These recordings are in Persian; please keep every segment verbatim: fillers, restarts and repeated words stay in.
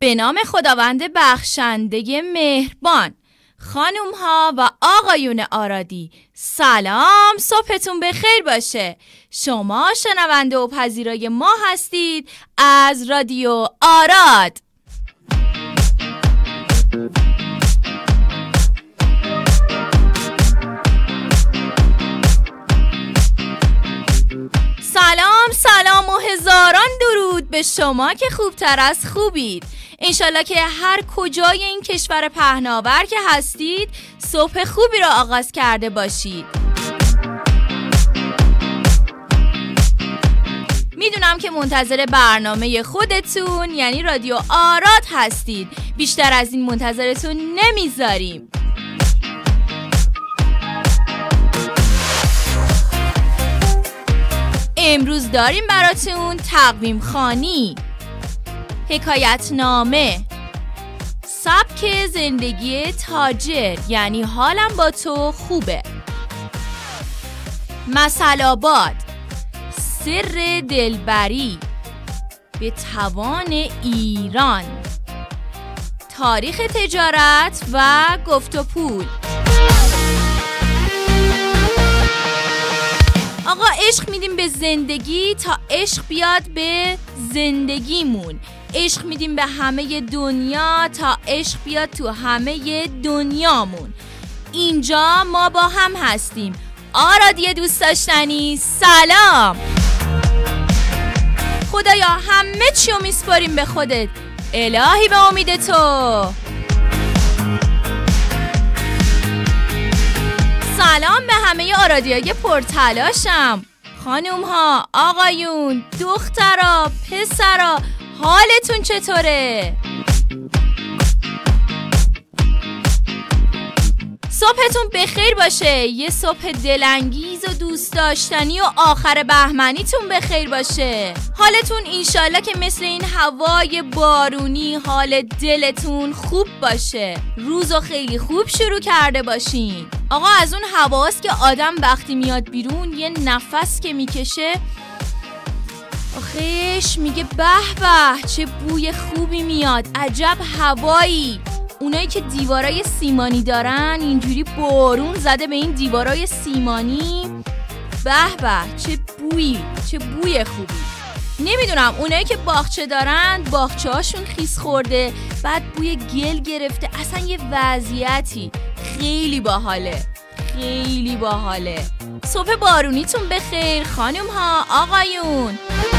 به نام خداوند بخشنده مهربان. خانوم ها و آقایون آرادی، سلام، صبحتون بخیر باشه. شما شنونده و پذیرای ما هستید از رادیو آراد. سلام سلام و هزاران درود به شما که خوبتر از خوبید. انشالله که هر کجای این کشور پهناور که هستید صبح خوبی را آغاز کرده باشید. میدونم که منتظر برنامه خودتون یعنی رادیو آراد هستید. بیشتر از این منتظرتون نمیذاریم. امروز داریم براتون تقویم خوانی، حکایت نامه، سبک زندگی تاجر یعنی حالم با تو خوبه، مثل آباد، سر دلبری، به توان ایران، تاریخ تجارت و گفت و پول. آقا عشق میدیم به زندگی تا عشق بیاد به زندگیمون. عشق میدیم به همه دنیا تا عشق بیاد تو همه دنیامون. اینجا ما با هم هستیم. آرادی دوست داشتنی، سلام. خدایا همه چیو میسپاریم به خودت، الهی به امید تو. سلام به همه آرادیای پرتلاشم. خانوم ها، آقایون، دخترا، پسرا، حالتون چطوره؟ صبحتون بخیر باشه. یه صبح دلانگیز و دوست داشتنی و آخر بهمنیتون بخیر باشه. حالتون انشالله که مثل این هوای بارونی حال دلتون خوب باشه. روزو خیلی خوب شروع کرده باشین. آقا از اون هواست که آدم وقتی میاد بیرون یه نفس که میکشه آخیش میگه به به چه بوی خوبی میاد، عجب هوایی. اونایی که دیوارای سیمانی دارن اینجوری بارون زده به این دیوارای سیمانی، به به چه بویی، چه بوی خوبی. نمیدونم اونایی که باغچه دارن باغچه هاشون خیس خورده، بعد بوی گل گرفته، اصلا یه وضعیتی خیلی باحاله، خیلی باحاله. صبح بارونیتون بخیر خانم ها، آقایون.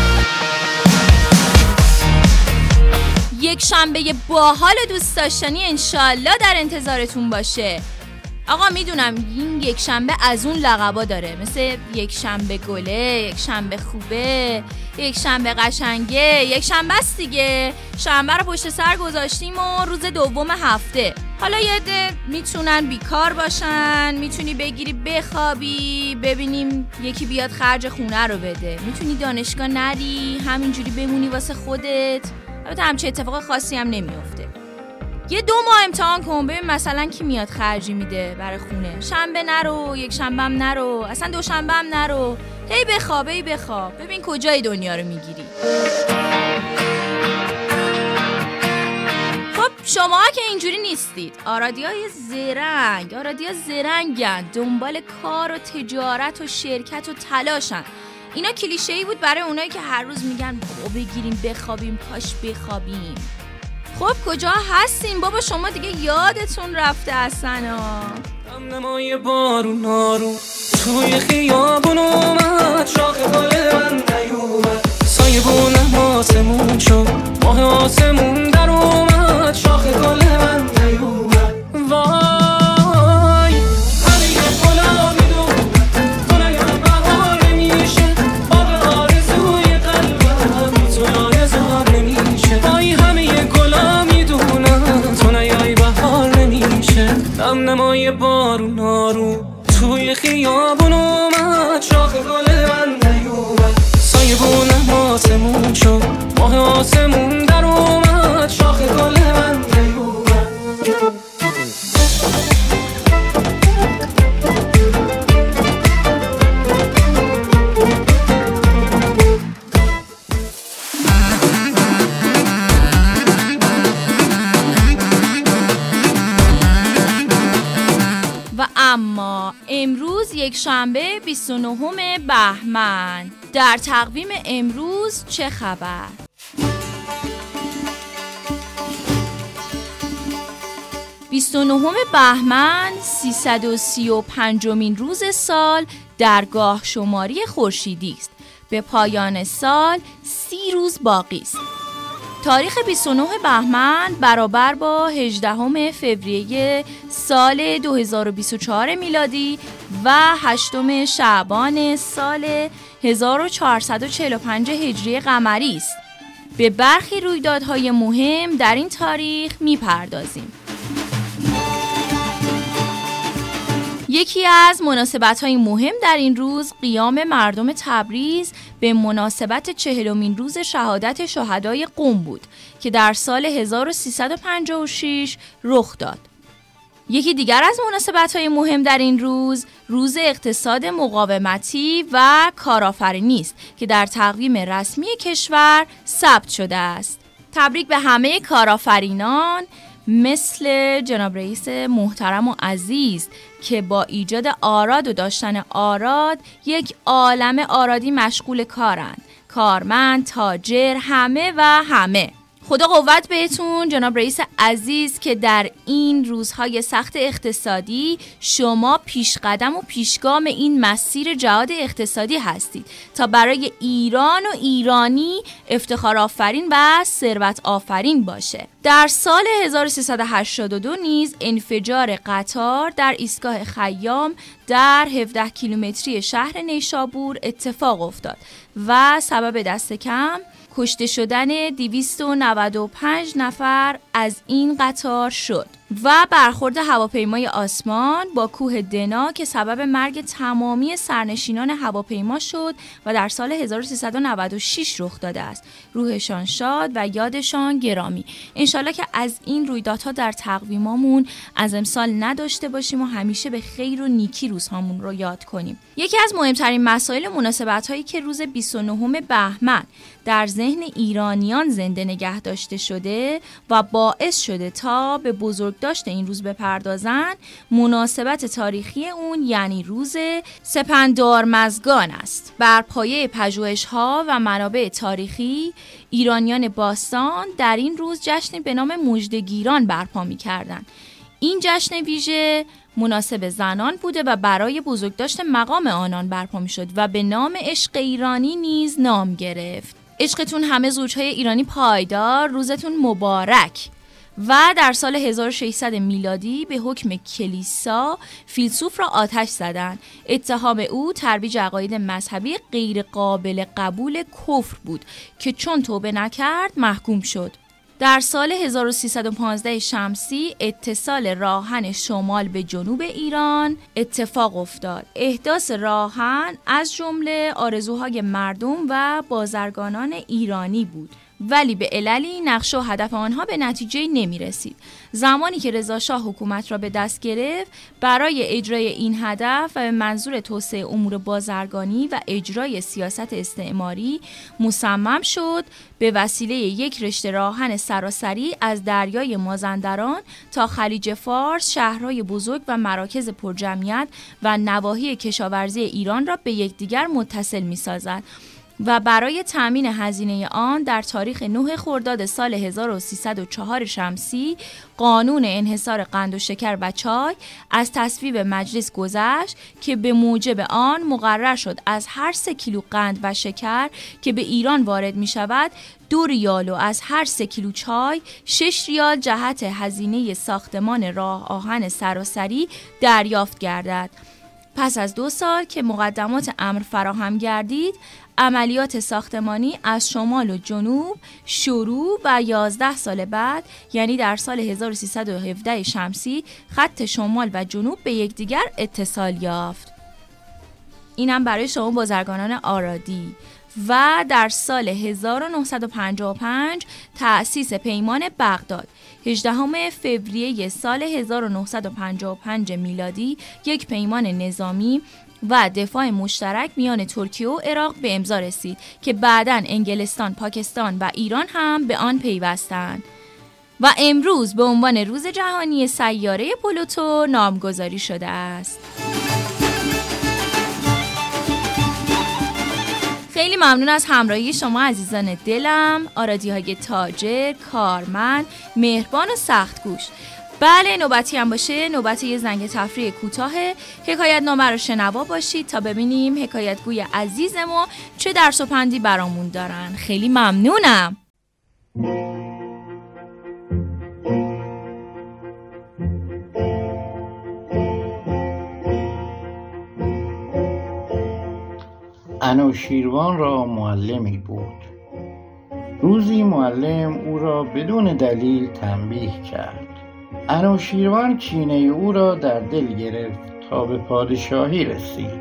یک شنبه باحال دوست داشتنی انشالله در انتظارتون باشه. آقا میدونم این یک شنبه از اون لقبا داره، مثل یک شنبه گله، یک شنبه خوبه، یک شنبه قشنگه، یک شنبه است دیگه. شنبه رو پشت سر گذاشتیم و روز دوم هفته. حالا یه عده میتونن بیکار باشن، میتونی بگیری بخوابی، ببینیم یکی بیاد خرج خونه رو بده، میتونی دانشگاه نری، همینجوری بمونی واسه خودت. البته همچه اتفاق خاصی هم نمیفته. یه دو ماه امتحان کن ببین مثلا کی میاد خرجی میده برای خونه. شنبه نرو، یک شنبه هم نرو، اصلا دو شنبه هم نرو. هی بخواب، هی بخواب، ببین کجای دنیا رو میگیری. خب شما که اینجوری نیستید، آرادیای زرنگ، آرادیا زرنگن، دنبال کار و تجارت و شرکت و تلاشن. اینا کلیشه‌ای بود برای اونایی که هر روز میگن بابا بگیریم بخوابیم، پاش بخوابیم. خب کجا هستین بابا شما؟ دیگه یادتون رفته اصلا. نمای بارون نارون توی خیابون اومد، شاخ گل من نیومد، سایه بونم آسمون شد، ماه آسمون در اومد، شاخ گل من نیومد. وای همه گلا میدون گنایم بهار نمیشه، باغ آرزوی قلبم بی تو آرزوها نمیشه. وای همه گلا میدونم تو نیای بهار نمیشه. نم نمای بارون نارون توی خیابون اومد، شاخ گل من نیومد، سایه بونم آسمون شد، ماه آسمون امروز یک شنبه بیست و نهم بهمن. در تقویم امروز چه خبر؟ بیست و نهم بهمن سیصد و سی و پنجمین روز سال در گاه شماری خورشیدی است. به پایان سال سی روز باقی است. تاریخ بیست و نه بهمن برابر با هجدهم فوریه سال دو هزار و بیست و چهار میلادی و هشتم شعبان سال هزار و چهارصد و چهل و پنج هجری قمری است. به برخی رویدادهای مهم در این تاریخ می‌پردازیم. یکی از مناسبت‌های مهم در این روز قیام مردم تبریز به مناسبت چهلمین روز شهادت شهدای قم بود که در سال هزار و سیصد و پنجاه و شش رخ داد. یکی دیگر از مناسبت‌های مهم در این روز روز اقتصاد مقاومتی و کارآفرینی است که در تقویم رسمی کشور ثبت شده است. تبریک به همه کارآفرینان مثل جناب رئیس محترم و عزیز که با ایجاد آراد و داشتن آراد یک عالم آرادی مشغول کارند. کارمند، تاجر، همه و همه. خدا قوت بهتون جناب رئیس عزیز که در این روزهای سخت اقتصادی شما پیشقدم و پیشگام این مسیر جهاد اقتصادی هستید تا برای ایران و ایرانی افتخار آفرین و ثروت آفرین باشه. در سال هزار و سیصد و هشتاد و دو نیز انفجار قطار در ایستگاه خیام در هفده کیلومتری شهر نیشابور اتفاق افتاد و سبب دست کم کشته شدن دویست و نود و پنج نفر از این قطار شد و برخورد هواپیمای آسمان با کوه دنا که سبب مرگ تمامی سرنشینان هواپیما شد و در سال هزار و سیصد و نود و شش رخ داده است. روحشان شاد و یادشان گرامی. انشالله که از این رویدادها در تقویمامون از امسال نداشته باشیم و همیشه به خیر و نیکی روزهامون رو یاد کنیم. یکی از مهمترین مسائل مناسبت هایی که روز بیست و نهم بهمن در ذهن ایرانیان زنده نگه داشته شده و باعث شده تا به بزرگداشت این روز بپردازن مناسبت تاریخی اون یعنی روز سپندارمزگان است. بر پایه پژوهش‌ها و منابع تاریخی ایرانیان باستان در این روز جشنی به نام مژدگیران برپا می‌کردند. این جشن ویژه مناسب زنان بوده و برای بزرگداشت مقام آنان برپا می‌شد و به نام عشق ایرانی نیز نام گرفت. عشقتون همه زوجهای ایرانی پایدار، روزتون مبارک. و در سال هزار و ششصد میلادی به حکم کلیسا فیلسوف را آتش زدند. اتهام او ترویج عقاید مذهبی غیر قابل قبول کفر بود که چون توبه نکرد محکوم شد. در سال هزار و سیصد و پانزده شمسی اتصال راهن شمال به جنوب ایران اتفاق افتاد. احداث راهن از جمله آرزوهای مردم و بازرگانان ایرانی بود، ولی به عللی نقشه و هدف آنها به نتیجه نمی رسید. زمانی که رضا شاه حکومت را به دست گرفت برای اجرای این هدف و به منظور توسعه امور بازرگانی و اجرای سیاست استعماری مصمم شد به وسیله یک رشته راهن سراسری از دریای مازندران تا خلیج فارس شهرهای بزرگ و مراکز پرجمعیت و نواحی کشاورزی ایران را به یکدیگر متصل می سازد و برای تأمین هزینه آن در تاریخ نه خرداد سال هزار و سیصد و چهار شمسی قانون انحصار قند و شکر و چای از تصویب مجلس گذشت که به موجب آن مقرر شد از هر سه کیلو قند و شکر که به ایران وارد می شود دو ریال و از هر سه کیلو چای شش ریال جهت هزینه ساختمان راه آهن سراسری دریافت گردد. پس از دو سال که مقدمات امر فراهم گردید عملیات ساختمانی از شمال و جنوب شروع و یازده سال بعد یعنی در سال هزار و سیصد و هفده شمسی خط شمال و جنوب به یکدیگر اتصال یافت. اینم برای شما بازرگانان آرادی. و در سال هزار و نهصد و پنجاه و پنج تأسیس پیمان بغداد. هجدهم فوریه سال هزار و نهصد و پنجاه و پنج میلادی یک پیمان نظامی و دفاع مشترک میان ترکیه و عراق به امضا رسید که بعداً انگلستان، پاکستان و ایران هم به آن پیوستند و امروز به عنوان روز جهانی سیاره پلوتو نامگذاری شده است. خیلی ممنون از همراهی شما عزیزان دلم، آرادی‌های تاجر، کارمند، مهربان و سختگوش. بله نوبتی هم باشه، نوبت یه زنگ تفریح کوتاه حکایت نامه رو شنوا باشید تا ببینیم حکایتگوی عزیزمو چه درس و پندی برامون دارن. خیلی ممنونم. انوشیروان را معلمی بود. روزی معلم او را بدون دلیل تنبیه کرد. انوشیروان کینه او را در دل گرفت تا به پادشاهی رسید.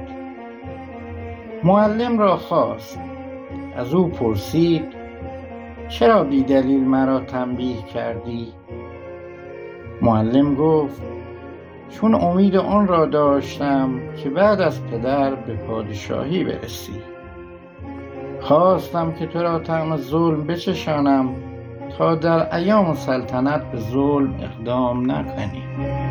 معلم را خواست، از او پرسید چرا بی دلیل مرا تنبیه کردی؟ معلم گفت چون امید آن را داشتم که بعد از پدر به پادشاهی برسی. خواستم که تو را طعم ظلم بچشانم تا در ایام سلطنت به ظلم اقدام نکنی.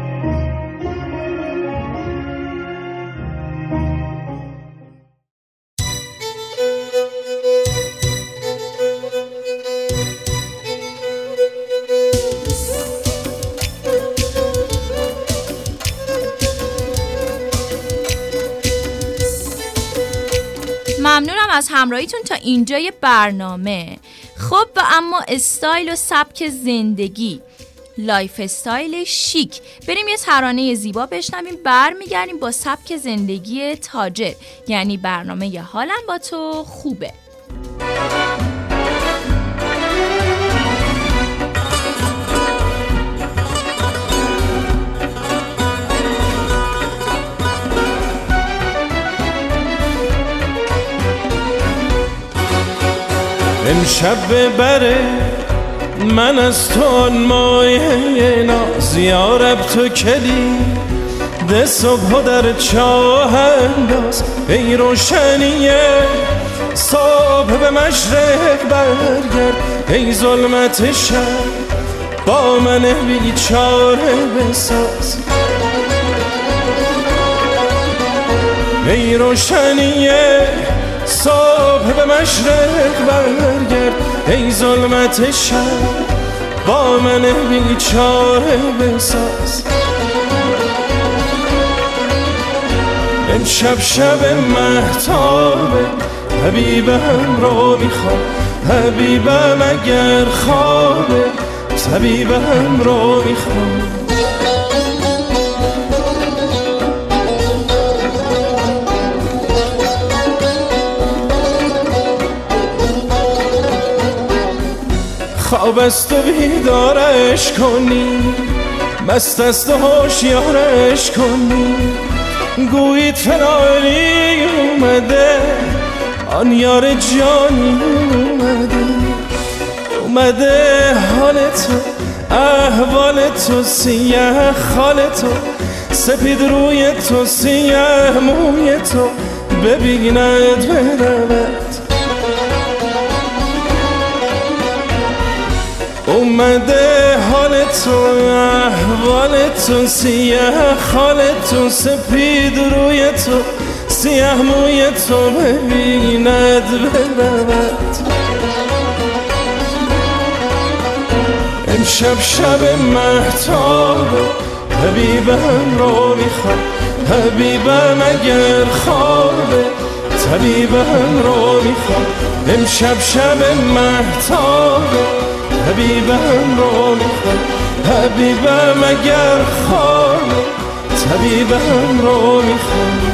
ممنونم از همراهیتون تا اینجای برنامه. خب و اما استایل و سبک زندگی، لایف استایل شیک. بریم یه ترانه زیبا بشنویم، برمیگردیم با سبک زندگی تاجر، یعنی برنامه ی حالم با تو خوبه. امشب ببره من از تو آن مایه ناز، یارب تو کلی ده صبح در چاه انداز. ای روشنیه صبح به مشرق برگرد، ای ظلمت شب با من بیچاره بساز. ای روشنیه صبح به مشرق برگرد، ای ظلمت شب با من بیچاره بساز. امشب شب مهتابه، حبیبم رو میخوام، حبیبم اگر خوابه طبیبم رو میخوام. خواب است و بیدارش کنی، مست است و هوشیارش کنی. گویید فلانی اومده، آن یار جانی اومده. اومده حال تو، احوال تو، سیاه خال تو، سپید روی تو، سیاه موی تو، ببیند برود. اومده حال تو، احوال تو، سیاه خال تو، سپید روی تو، سیاه موی تو، ببیند برود. امشب شب مهتابه، حبیبم رو میخوام، حبیبم اگر خوابه طبیبم رو میخوام. امشب شب مهتابه، حبیبم رو میخوام، حبیبم اگر خوابه طبیبم رو میخوام.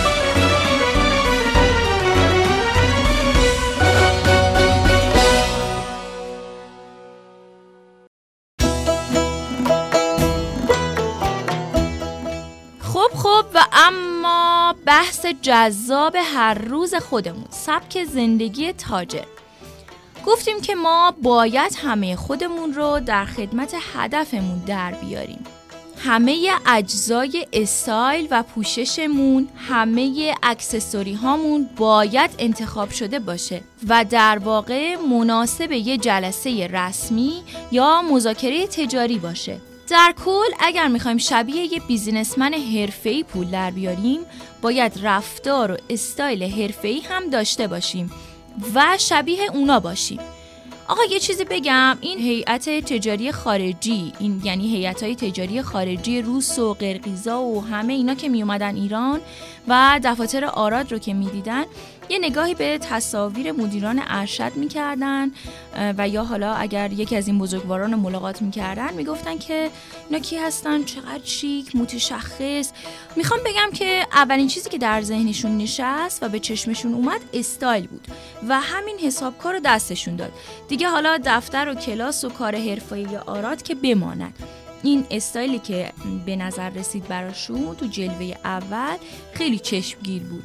خب خب و اما بحث جذاب هر روز خودمون، سبک زندگی تاجر. گفتیم که ما باید همه خودمون رو در خدمت هدفمون در بیاریم. همه اجزای استایل و پوششمون، همه اکسسوری هامون باید انتخاب شده باشه و در واقع مناسب یه جلسه رسمی یا مذاکره تجاری باشه. در کل اگر میخوایم شبیه یه بیزینسمن حرفه‌ای پول در بیاریم، باید رفتار و استایل حرفه‌ای هم داشته باشیم و شبیه اونا باشیم. آقا یه چیزی بگم، این هیئت تجاری خارجی، این یعنی هیئت‌های تجاری خارجی روس و قرقیزا و همه اینا که می اومدن ایران و دفاتر آراد رو که می‌دیدن، یه نگاهی به تصاویر مدیران ارشد می‌کردن و یا حالا اگر یکی از این بزرگواران رو ملاقات می‌کردن میگفتن که اینا کی هستن، چقدر شیک، متشخص. میخوام بگم که اولین چیزی که در ذهنشون نشست و به چشمشون اومد استایل بود و همین حسابکار رو دستشون داد. دیگه حالا دفتر و کلاس و کار حرفه‌ای آراد که بماند. این استایلی که به نظر رسید براشون تو جلوه اول خیلی چشمگیر بود.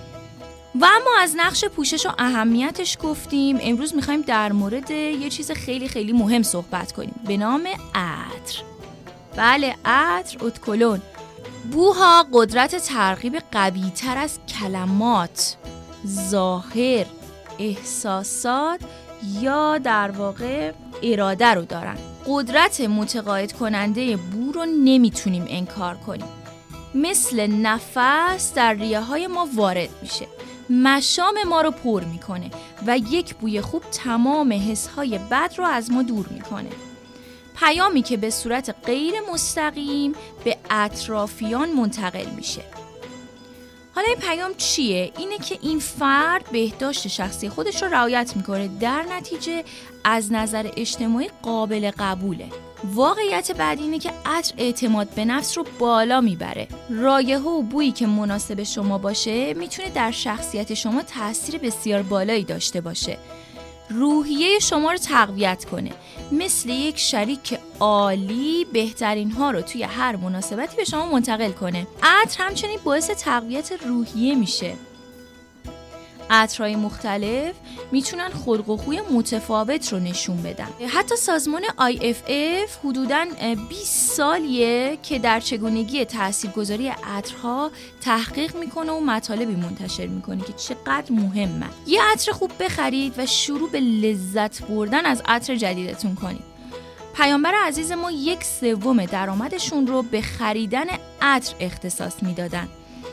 و اما از نقش پوشش و اهمیتش گفتیم، امروز میخوایم در مورد یه چیز خیلی خیلی مهم صحبت کنیم به نام عطر. بله، عطر، ادکلون. بوها قدرت ترغیب قوی تر از کلمات، ظاهر، احساسات یا در واقع اراده رو دارن. قدرت متقاعد کننده بو رو نمیتونیم انکار کنیم. مثل نفس در ریه های ما وارد میشه، مشام ما رو پر میکنه و یک بوی خوب تمام حسهای بد رو از ما دور میکنه. پیامی که به صورت غیر مستقیم به اطرافیان منتقل میشه. حالا این پیام چیه؟ اینه که این فرد بهداشت شخصی خودش رو رعایت میکنه، در نتیجه از نظر اجتماعی قابل قبوله. واقعیت بعد اینه که عطر اعتماد به نفس رو بالا میبره. رایحه و بویی که مناسب شما باشه میتونه در شخصیت شما تأثیر بسیار بالایی داشته باشه، روحیه شما رو تقویت کنه، مثل یک شریک عالی بهترین ها رو توی هر مناسبتی به شما منتقل کنه. عطر همچنین باعث تقویت روحیه میشه. عطرهای مختلف میتونن خلق و خوی متفاوت رو نشون بدن. حتی سازمان آی اف اف حدوداً بیست سالیه که در چگونگی تاثیرگذاری عطرها تحقیق میکنه و مطالبی منتشر میکنه که چقدر مهمه. یه عطر خوب بخرید و شروع به لذت بردن از عطر جدیدتون کنید. پیامبر عزیز ما یک سوم درآمدشون رو به خریدن عطر اختصاص میدادن.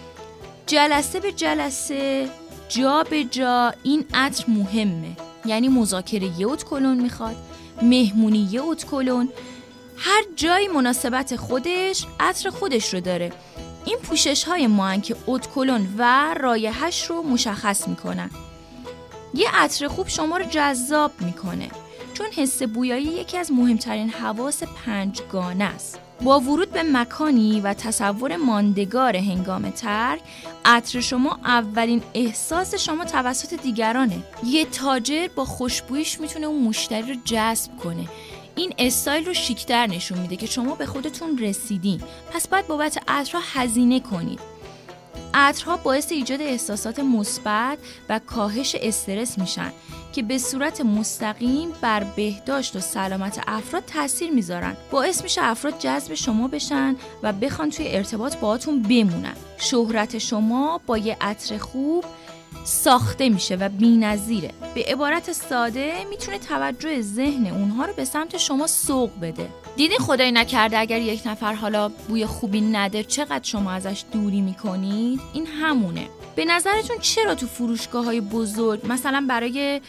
جلسه به جلسه، جا به جا این عطر مهمه. یعنی مذاکره یه ادکلون میخواد، مهمونی یه ادکلون، هر جایی مناسبت خودش عطر خودش رو داره. این پوشش های ما هن که ادکلون و رایحه‌اش رو مشخص میکنن. یه عطر خوب شما رو جذاب میکنه، چون حس بویایی یکی از مهمترین حواس پنجگانه است. با ورود به مکانی و تصور ماندگار هنگام ترک، عطر شما اولین احساس شما توسط دیگرانه. یه تاجر با خوشبویش میتونه اون مشتری رو جذب کنه. این استایل رو شیک‌تر نشون میده که شما به خودتون رسیدین، پس باید بابت عطرها هزینه کنید. عطرها باعث ایجاد احساسات مثبت و کاهش استرس میشن که به صورت مستقیم بر بهداشت و سلامت افراد تاثیر میذارن. باعث میشه افراد جذب شما بشن و بخوان توی ارتباط باهاتون بمونن. شهرت شما با یه عطر خوب ساخته میشه و بی‌نظیره. به عبارت ساده میتونه توجه ذهن اونها رو به سمت شما سوق بده. دیدین خدای نکرده اگر یک نفر حالا بوی خوبی نده چقدر شما ازش دوری میکنید؟ این همونه. به نظرتون چرا تو فروشگاه‌های بزرگ مثلا برای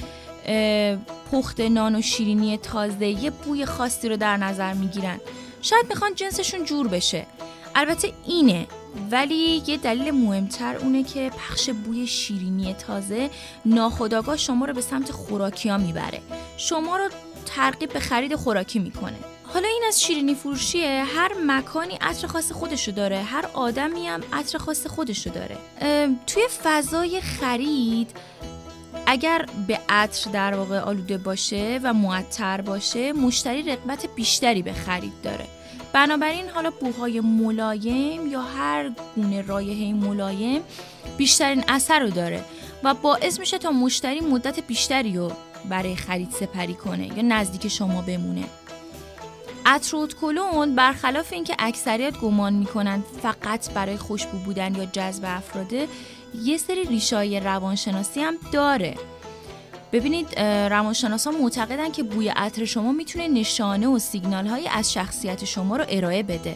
پخت نان و شیرینی تازه یه بوی خاصی رو در نظر میگیرن؟ شاید میخوان جنسشون جور بشه. البته اینه، ولی یه دلیل مهمتر اونه که پخش بوی شیرینی تازه ناخودآگاه شما رو به سمت خوراکی ها میبره، شما رو ترغیب به خرید خوراکی میکنه. حالا این از شیرینی فروشیه. هر مکانی عطر خاص خودشو داره، هر آدمی هم عطر خاص خودشو داره. توی فضای خرید اگر به عطر در واقع آلوده باشه و معطر باشه، مشتری رغبت بیشتری به خرید داره. بنابراین حالا بوهای ملایم یا هر گونه رایحه ملایم بیشترین اثر رو داره و باعث میشه تا مشتری مدت بیشتری رو برای خرید سپری کنه یا نزدیک شما بمونه. عطر و ادکلون برخلاف اینکه اکثریت گمان میکنن فقط برای خوشبو بودن یا جذب افراده، یه سری ریشه‌های روانشناسی هم داره. ببینید روانشناسان معتقدن که بوی عطر شما میتونه نشانه و سیگنال‌هایی از شخصیت شما رو ارائه بده.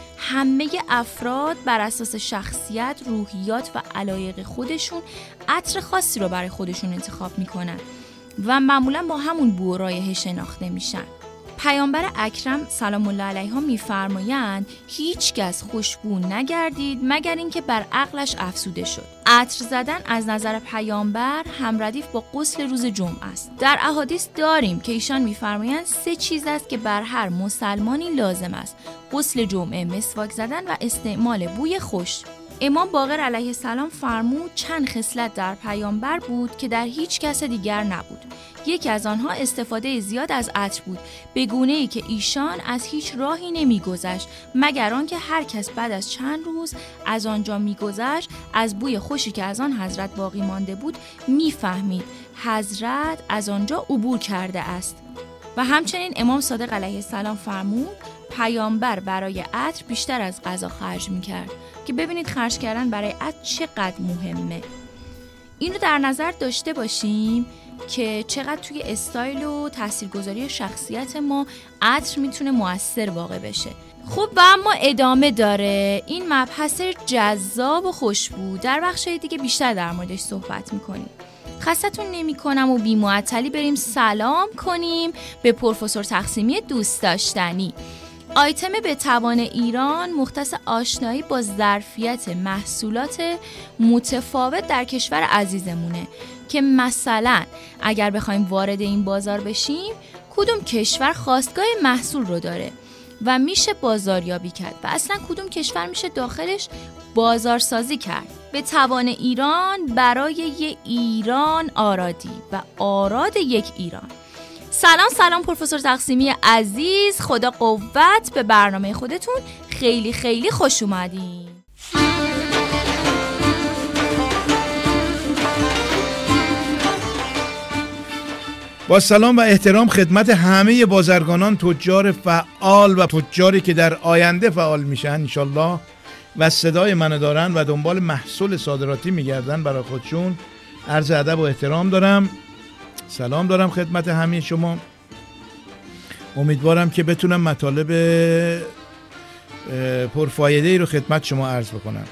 همه افراد بر اساس شخصیت، روحیات و علایق خودشون عطر خاصی رو برای خودشون انتخاب میکنن و معمولا با همون بو و رایحه شناخته میشن. پیامبر اکرم سلام الله علیه میفرمایند هیچ کس خوشبو نگردید مگر اینکه بر عقلش افسوده شد. عطر زدن از نظر پیامبر همردیف با غسل روز جمعه است. در احادیث داریم که ایشان میفرمایند سه چیز است که بر هر مسلمانی لازم است: غسل جمعه، مسواک زدن و استعمال بوی خوش. امام باقر علیه السلام فرمود چند خصلت در پیامبر بود که در هیچ کس دیگر نبود. یکی از آنها استفاده زیاد از عطر بود، به گونه‌ای که ایشان از هیچ راهی نمی‌گذشت مگر آنکه هر کس بعد از چند روز از آنجا می‌گذشت از بوی خوشی که از آن حضرت باقی مانده بود می‌فهمید حضرت از آنجا عبور کرده است. و همچنین امام صادق علیه السلام فرمود پیامبر برای عطر بیشتر از غذا خرج می‌کرد، که ببینید خرج کردن برای عطر چقدر مهمه. این رو در نظر داشته باشیم که چقدر توی استایل و تاثیرگذاری شخصیت ما عطر میتونه مؤثر واقع بشه. خب و اما ادامه داره این مبحث جذاب و خوشبو. در بخشای دیگه بیشتر در موردش صحبت میکنیم. خستتون نمی کنم و بی معطلی بریم سلام کنیم به پروفسور تقسیمی دوست داشتنی. آیتم به توان ایران مختص آشنایی با ظرفیت محصولات متفاوت در کشور عزیزمونه که مثلا اگر بخوایم وارد این بازار بشیم کدوم کشور خواستگاه محصول رو داره و میشه بازاریابی کرد و اصلا کدوم کشور میشه داخلش بازارسازی کرد. به توان ایران برای یه ایران آرادی و آراد یک ایران. سلام سلام پروفسور تقسیمی عزیز، خدا قوت به برنامه خودتون. خیلی خیلی خوش اومدین. با سلام و احترام خدمت همه بازرگانان، تجار فعال و تجاری که در آینده فعال میشن انشالله و صدای منو دارن و دنبال محصول صادراتی میگردن برای خودشون، عرض ادب و احترام دارم. سلام دارم خدمت همه شما. امیدوارم که بتونم مطالب پرفایده‌ای رو خدمت شما عرض بکنم.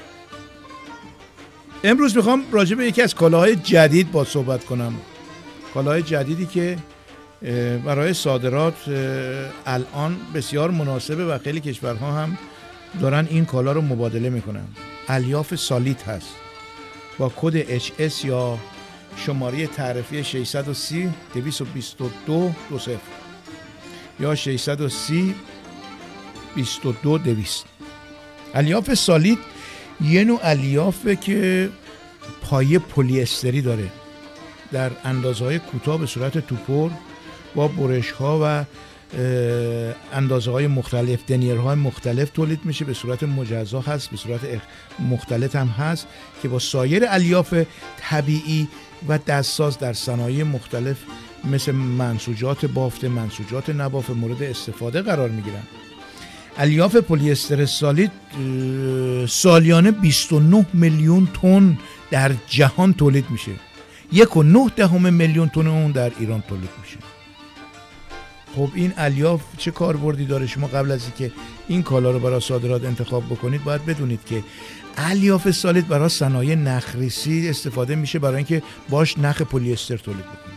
امروز میخوام راجع به یکی از کالاهای جدید با صحبت کنم. کالاهای جدیدی که برای صادرات الان بسیار مناسبه و خیلی کشورها هم دارن این کالا رو مبادله میکنن. الیاف سالیت هست با کد اچ اس یا شماره تعرفی ششصد و سی دویست و بیست و دو دو صفر یا ششصد و سی بیست و دو دویست. الیاف سالیت یه نوع الیافه که پایه پلی استری داره، در اندازه‌های کوتاه به صورت توپر با برش‌ها و اندازه‌های مختلف، دنیرهای مختلف تولید میشه. به صورت مجزا هست، به صورت مختلط هم هست که با سایر الیاف طبیعی و دستساز در صنایع مختلف مثل منسوجات بافت، منسوجات نبافت مورد استفاده قرار میگیرن. الیاف پلی استر سالیت سالیانه بیست و نه میلیون تن در جهان تولید میشه. یک و نه دهم میلیون تن اون در ایران تولید میشه. خب این الیاف چه کاربردی داره؟ شما قبل از اینکه این کالا رو برای صادرات انتخاب بکنید باید بدونید که الیاف سالیت برای صنایع نخریسی استفاده میشه، برای اینکه باش نخ پلی استر تولید بکنید.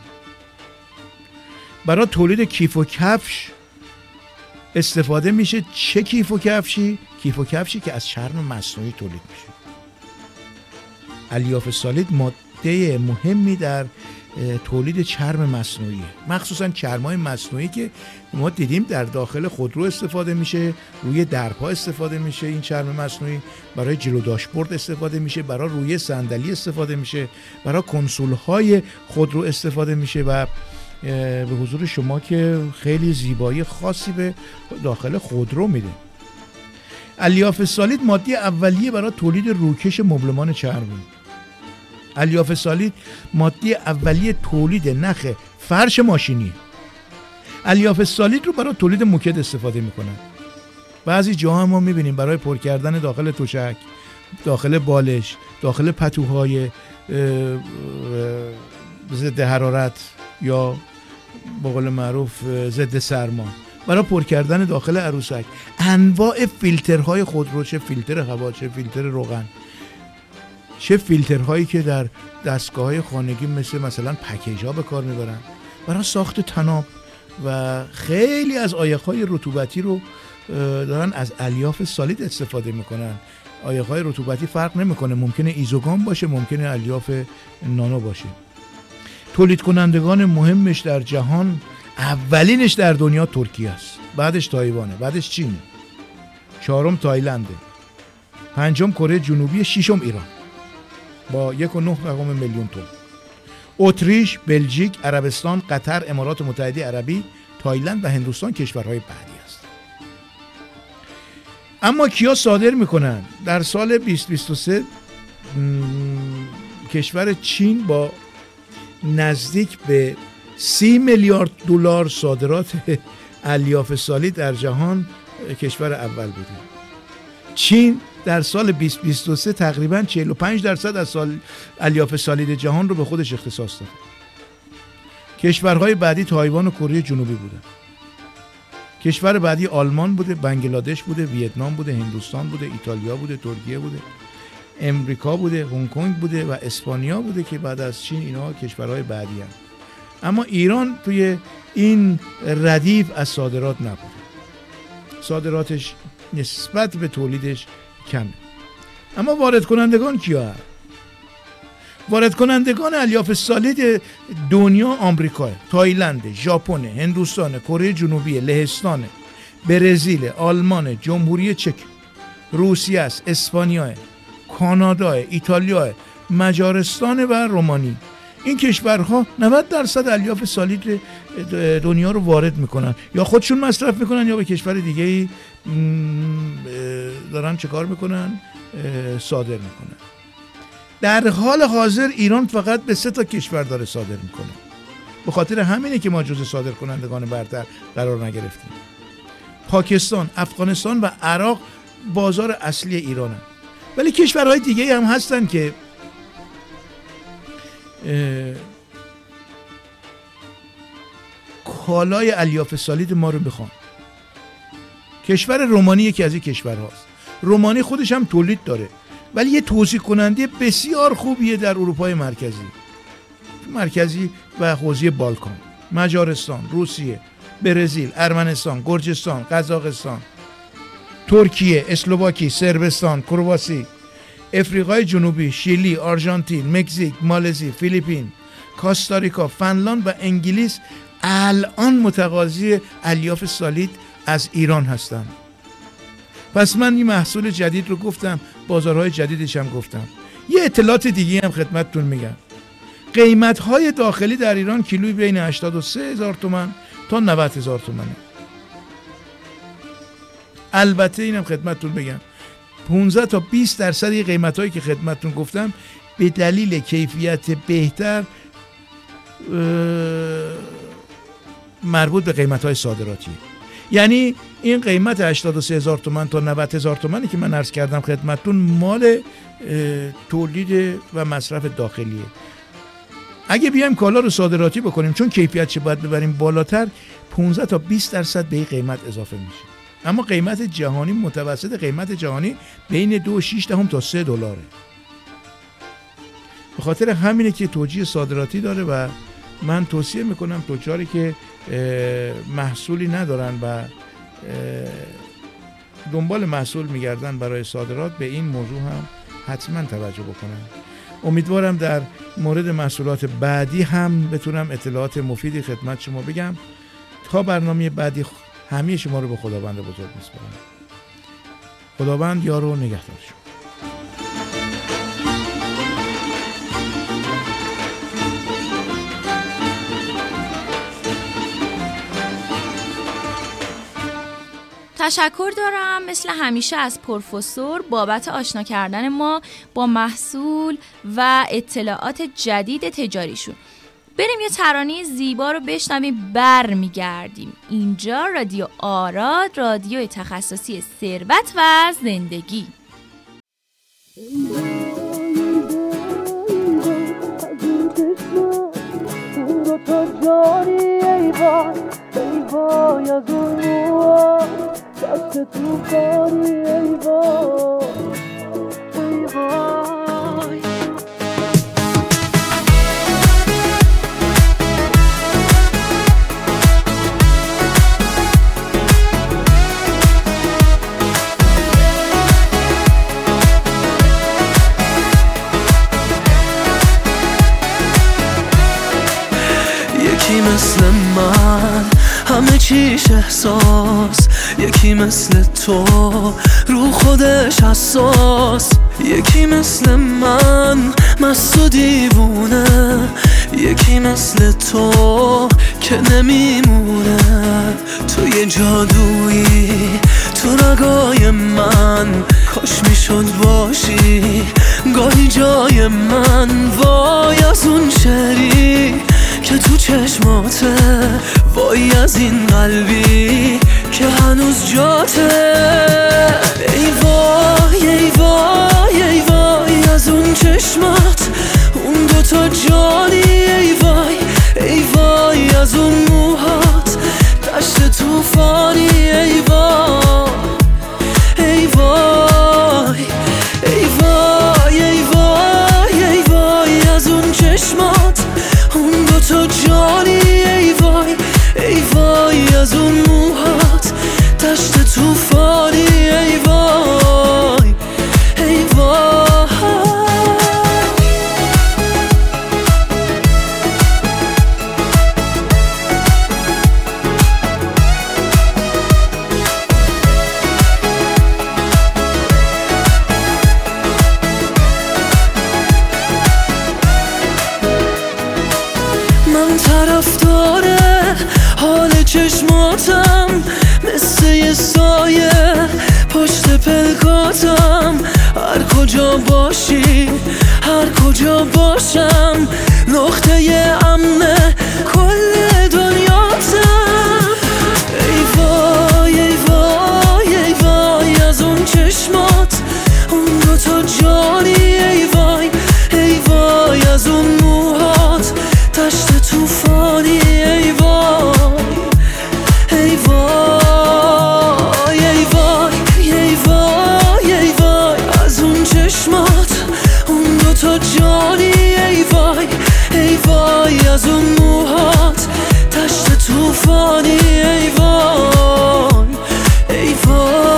برای تولید کیف و کفش استفاده میشه. چه کیف و کفشی؟ کیف و کفشی که از چرم مصنوعی تولید میشه. الیاف سالیت ماده مهمی در تولید چرم مصنوعی، مخصوصا چرمای مصنوعی که ما دیدیم در داخل خودرو استفاده میشه، روی درپا استفاده میشه. این چرم مصنوعی برای جلو داشبورد استفاده میشه، برای روی صندلی استفاده میشه، برای کنسول‌های خودرو استفاده میشه و به حضور شما که خیلی زیبایی خاصی به داخل خودرو میده. الیاف سالیت ماده اولیه برای تولید روکش مبلمان چرمی. الیاف سالیت ماده اولیه تولید نخ فرش ماشینی. الیاف سالیت رو برای تولید موکد استفاده میکنن. بعضی جاها ما میبینیم برای پر کردن داخل تشک، داخل بالش، داخل پتوهای ضد حرارت یا به قول معروف ضد سرما، برای پر کردن داخل عروسک. انواع فیلترهای خودرو، چه فیلتر هوا، چه فیلتر روغن، چه فیلترهایی که در دستگاه‌های خانگی مثل مثلا پکیج‌ها به کار میبرن برای ساخت طناب، و خیلی از عایق‌های رطوبتی رو دارن از الیاف سالید استفاده میکنن. عایق‌های رطوبتی فرق نمیکنه، ممکنه ایزوگام باشه، ممکنه الیاف نانو باشه. تولید کنندگان مهمش در جهان، اولینش در دنیا ترکیه است، بعدش تایوانه، بعدش چینه، چهارم تایلنده، پنجم کره جنوبی، ششم ایران با یک و نه دهم میلیون تن. اتریش، بلژیک، عربستان، قطر، امارات متحده عربی، تایلند و هندوستان کشورهای بعدی است. اما کیا صادر میکنن؟ در سال بیست بیست و سه کشور چین با نزدیک به سی میلیارد دلار صادرات الیاف سالید در جهان کشور اول بوده. چین در سال بیست بیست و سه تقریباً چهل و پنج درصد از سال الیاف سالید جهان رو به خودش اختصاص داده. کشورهای بعدی تایوان و کره جنوبی بودن. کشور بعدی آلمان بوده، بنگلادش بوده، ویتنام بوده، هندوستان بوده، ایتالیا بوده، ترکیه بوده، امریکا بوده، هنگ کنگ بوده و اسپانیا بوده که بعد از چین اینا کشورهای بعدی هم. اما ایران توی این ردیف از صادرات نبوده. صادراتش نسبت به تولیدش کمه. اما وارد کنندگان کیا هست؟ وارد کنندگان الیاف سالید دنیا آمریکا، تایلند، ژاپن، هندوستان، کره جنوبی، لهستان، برزیل، آلمان، جمهوری چک، روسیه است، اسپانیا، کانادا، ایتالیا، مجارستان و رومانی. این کشورها نود درصد الیاف سالید دنیا رو وارد میکنن، یا خودشون مصرف میکنن یا به کشور دیگه دارن چه کار میکنن؟ صادر میکنن. در حال حاضر ایران فقط به سه تا کشور داره صادر میکنه. به خاطر همینه که ما جزو صادر کنندگان برتر قرار نگرفتیم. پاکستان، افغانستان و عراق بازار اصلی ایرانن. ولی کشورهای دیگه هم هستن که کالای الیاف سالید ما رو بخوان. کشور رومانی یکی از این کشورهاست. رومانی خودش هم تولید داره، ولی یه توزیع کننده بسیار خوبیه در اروپای مرکزی مرکزی و حوزه بالکان. مجارستان، روسیه، برزیل، ارمنستان، گرجستان، قزاقستان، ترکیه، اسلواکی، صربستان، کرواسی، افریقای جنوبی، شیلی، آرژانتین، مکزیک، مالزی، فیلیپین، کاستاریکا، فنلاند و انگلیس الان متقاضی الیاف سالید از ایران هستند. پس من این محصول جدید رو گفتم، بازارهای جدیدش هم گفتم. یه اطلاعات دیگه هم خدمتتون میگم. قیمت‌های داخلی در ایران کیلویی بین هشتاد و سه هزار تومان تا نود هزار تومانه. البته اینم خدمتتون بگم پانزده تا بیست درصد این قیمت‌هایی که خدمتتون گفتم به دلیل کیفیت بهتر مربوط به قیمت‌های صادراتیه. یعنی این قیمت هشتاد و سه هزار تومان تا نود هزار تومانی که من عرض کردم خدمتتون مال تولید و مصرف داخلیه. اگه بیایم کالا رو صادراتی بکنیم چون کیفیتش باید ببریم بالاتر، پانزده تا بیست درصد به این قیمت اضافه میشه. اما قیمت جهانی، متوسط قیمت جهانی بین دو و شش دهم تا سه دلاره. به خاطر همینه که توجیه صادراتی داره و من توصیه میکنم تجاری که محصولی ندارن و دنبال محصول میگردن برای صادرات به این موضوع هم حتما توجه بکنن. امیدوارم در مورد محصولات بعدی هم بتونم اطلاعات مفیدی خدمت شما بگم. تا برنامه بعدی همه شما رو به خداوند بزرگ میسپارم. خداوند یار و نگهدار شما. تشکر دارم مثل همیشه از پروفسور بابت آشنا کردن ما با محصول و اطلاعات جدید تجاریشون. بریم یه ترانه زیبا رو بشنویم، بر میگردیم. اینجا رادیو آراد، رادیو تخصصی ثروت و زندگی. دوتا جانی ای وای ای وای از اون موها دست تو کاری ای وای ای وای. یکی مثل من همه چیش احساس، یکی مثل تو رو خودش حساس، یکی مثل من مست و دیوونه، یکی مثل تو که نمیمونه. تو یه جادویی تو رگای من، کاش میشد باشی گاهی جای من. وای از اون شعری که تو چشماته، وای از این قلبی که هنوز جاته. ای وای ای وای ای وای از اون چشمات، اون دوتا جانی ای وای ای وای از اون موهات دشت توفانی ای وای ای وای ای وای ای وای ای وای از اون چشمات، اون دوتا جانی ای وای ای وای از اون موهات دشت توفانی ای وای ای وای. من طرفدار حال چشماتم، مثل یه سایه پشت پلکاتم. هر کجا باشی هر کجا باشم، نقطه امن کل دنیاتم. ای وای ای وای ای وای از اون چشمات، اون دوتا جانی ای وای ای وای از اون موهات دشت توفانی ای وای ای وای ای وای ای وای ای وای از اون چشمات، اون دوتا جانی ای وای ای وای از اون موهات دشت توفانی ای وای ای وای.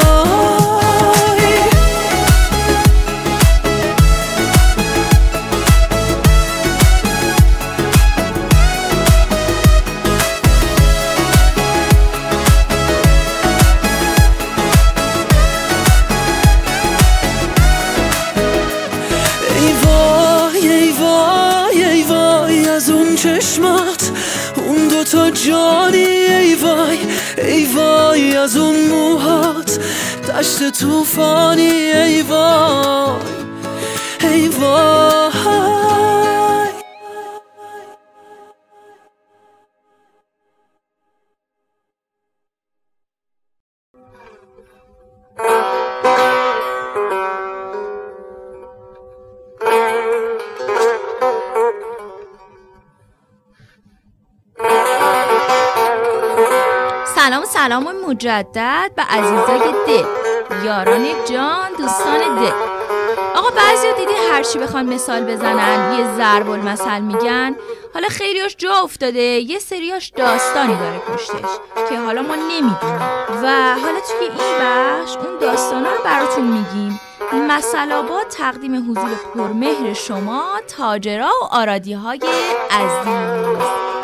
چشمات، اون دوتا جانی ای وای ای وای از اون موهات دشت توفانی ای وای ای وای. سلام سلام مجدد به عزیزای دل، یاران جان، دوستان دل. آقا بعضی دیدی هرچی بخوان مثال بزنن یه ضرب المثل میگن. حالا خیلیاش جا افتاده، یه سریاش داستانی داره پشتش که حالا ما نمیدونیم و حالا توی این بخش اون داستانا رو براتون میگیم. مثلا با تقدیم حضور پرمهر شما تاجرها و آرادی های عزیز.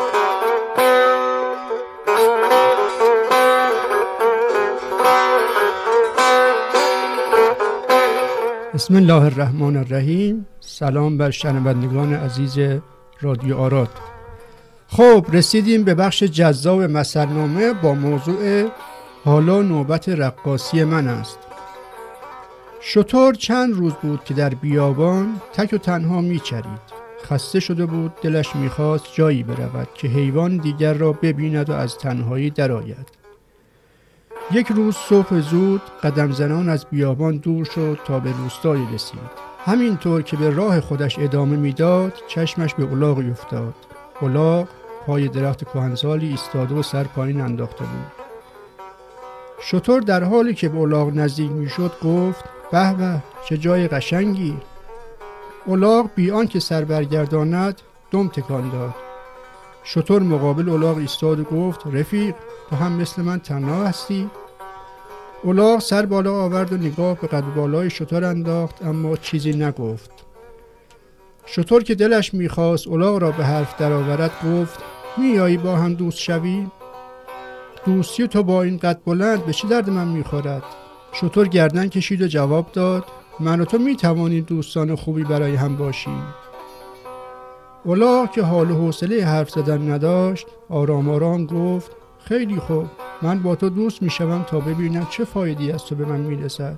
بسم الله الرحمن الرحیم. سلام بر شنوندگان عزیز رادیو آراد. خب رسیدیم به بخش جذاب مثلنامه با موضوع حالا نوبت رقاصی من است. شتر چند روز بود که در بیابان تک و تنها میچرید. خسته شده بود، دلش میخواست جایی برود که حیوان دیگر را ببیند و از تنهایی درآید. یک روز صبح زود قدم زنان از بیابان دور شد تا به روستایی رسید. همینطور که به راه خودش ادامه میداد چشمش به الاغی افتاد. الاغ پای درخت کهنسالی ایستاده و سر پایین انداخته بود. شتر در حالی که به الاغ نزدیک میشد گفت به به چه جای قشنگی. الاغ بی آنکه سر برگرداند دم تکان داد. شتر مقابل الاغ ایستاد و گفت رفیق تو هم مثل من تنها هستی؟ الاغ سر بالا آورد و نگاه به قد بالای شتر انداخت اما چیزی نگفت. شتر که دلش میخواست الاغ را به حرف درآورد گفت میایی با هم دوست شوی؟ دوستی تو با این قد بلند به چه درد من میخورد؟ شتر گردن کشید و جواب داد من و تو میتوانیم دوستان خوبی برای هم باشیم. الاغ که حال و حوصله حرف زدن نداشت آرام آرام گفت خیلی خوب، من با تو دوست میشوم تا ببینم چه فایدی از تو به من میرسد.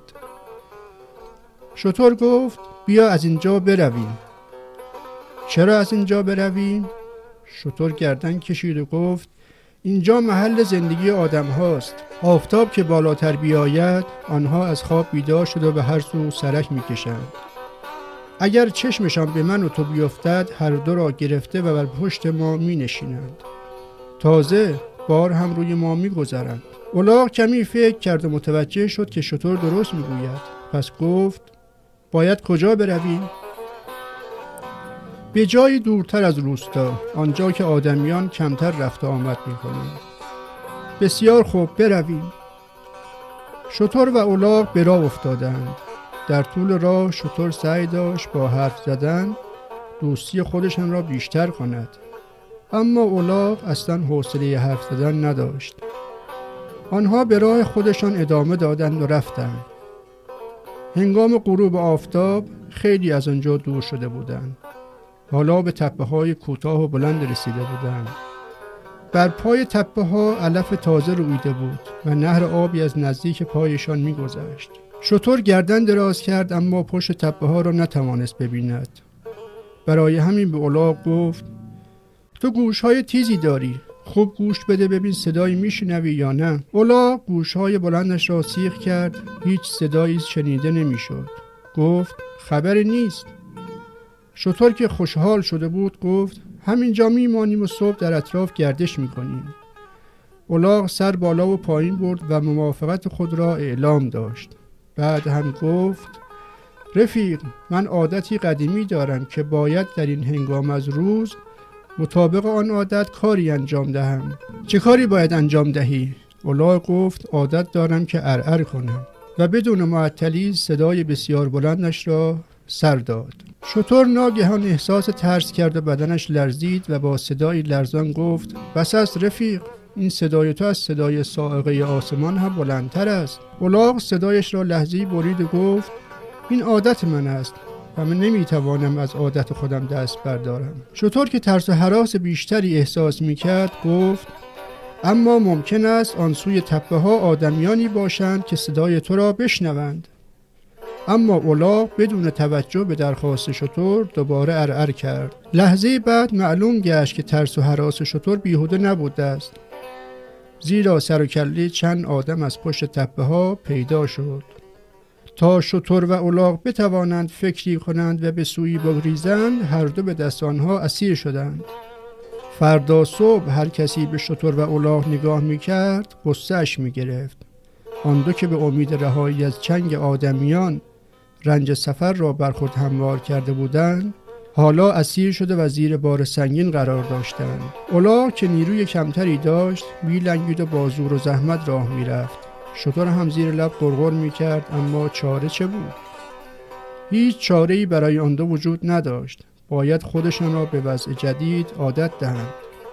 شتر گفت بیا از اینجا برویم. چرا از اینجا برویم؟ شتر گردن کشید و گفت اینجا محل زندگی آدم هاست. آفتاب که بالاتر بیاید آنها از خواب بیدار شده و به هر سو سرک میکشند. اگر چشمشان به من و تو بیفتد هر دو را گرفته و بر پشت ما می نشینند. تازه بار هم روی ما می گذرند. الاغ کمی فکر کرد و متوجه شد که شتر درست می گوید. پس گفت باید کجا برویم؟ به جایی دورتر از روستا، آنجا که آدمیان کمتر رفت و آمد می کنند. بسیار خوب برویم. شتر و الاغ به راه افتادند. در طول راه شتر سعی داشت با حرف زدن دوستی خودشان را بیشتر کند، اما الاغ اصلا حوصله حرف زدن نداشت. آنها به راه خودشان ادامه دادند و رفتند. هنگام غروب آفتاب خیلی از آنجا دور شده بودند. حالا به تپه های کوتاه و بلند رسیده بودند. بر پای تپه ها علف تازه رویده بود و نهر آبی از نزدیک پایشان می گذشت. شتر گردن دراز کرد اما پشت تپه ها را نتوانست ببیند. برای همین به الاغ گفت تو گوش های تیزی داری، خوب گوش بده ببین صدایی میشنوی یا نه. الاغ گوش های بلندش را سیخ کرد، هیچ صدایی شنیده نمیشد. گفت خبری نیست. شتر که خوشحال شده بود گفت همینجا میمانیم و صبح در اطراف گردش میکنیم. الاغ سر بالا و پایین برد و موافقت خود را اعلام داشت. بعد هم گفت رفیق من عادتی قدیمی دارم که باید در این هنگام از روز مطابق آن عادت کاری انجام دهم. چه کاری باید انجام دهی؟ الاغ گفت عادت دارم که ارعر کنم و بدون معطلی صدای بسیار بلندش را سر داد. شتر ناگهان احساس ترس کرد و بدنش لرزید و با صدای لرزان گفت بس است رفیق، این صدای تو از صدای صاعقه آسمان هم بلندتر است. الاغ صدایش را لحظه‌ای برید و گفت این عادت من است و من نمیتوانم از عادت خودم دست بردارم. شتر که ترس و هراس بیشتری احساس میکرد گفت اما ممکن است آن سوی تپه ها آدمیانی باشند که صدای تو را بشنوند. اما الاغ بدون توجه به درخواست شتر دوباره ارعر کرد. لحظه بعد معلوم گشت که ترس و هراس شتر بیهوده نبوده است، زیرا سر و کله چند آدم از پشت تپه ها پیدا شد. تا شتر و الاغ بتوانند فکری کنند و به سوی بگریزند هر دو به دست آنها اسیر شدند. فردا صبح هر کسی به شتر و الاغ نگاه میکرد غصه‌اش میگرفت. آن دو که به امید رهایی از چنگ آدمیان رنج سفر را بر خود هموار کرده بودند حالا اسیر شده و زیر بار سنگین قرار داشتند. الاغ که نیروی کمتری داشت میلنگید و با زور و زحمت راه میرفت. شتر هم زیر لب غرغر میکرد اما چاره چه بود؟ هیچ چاره‌ای برای آن دو وجود نداشت. باید خودشان را به وضع جدید عادت دهند.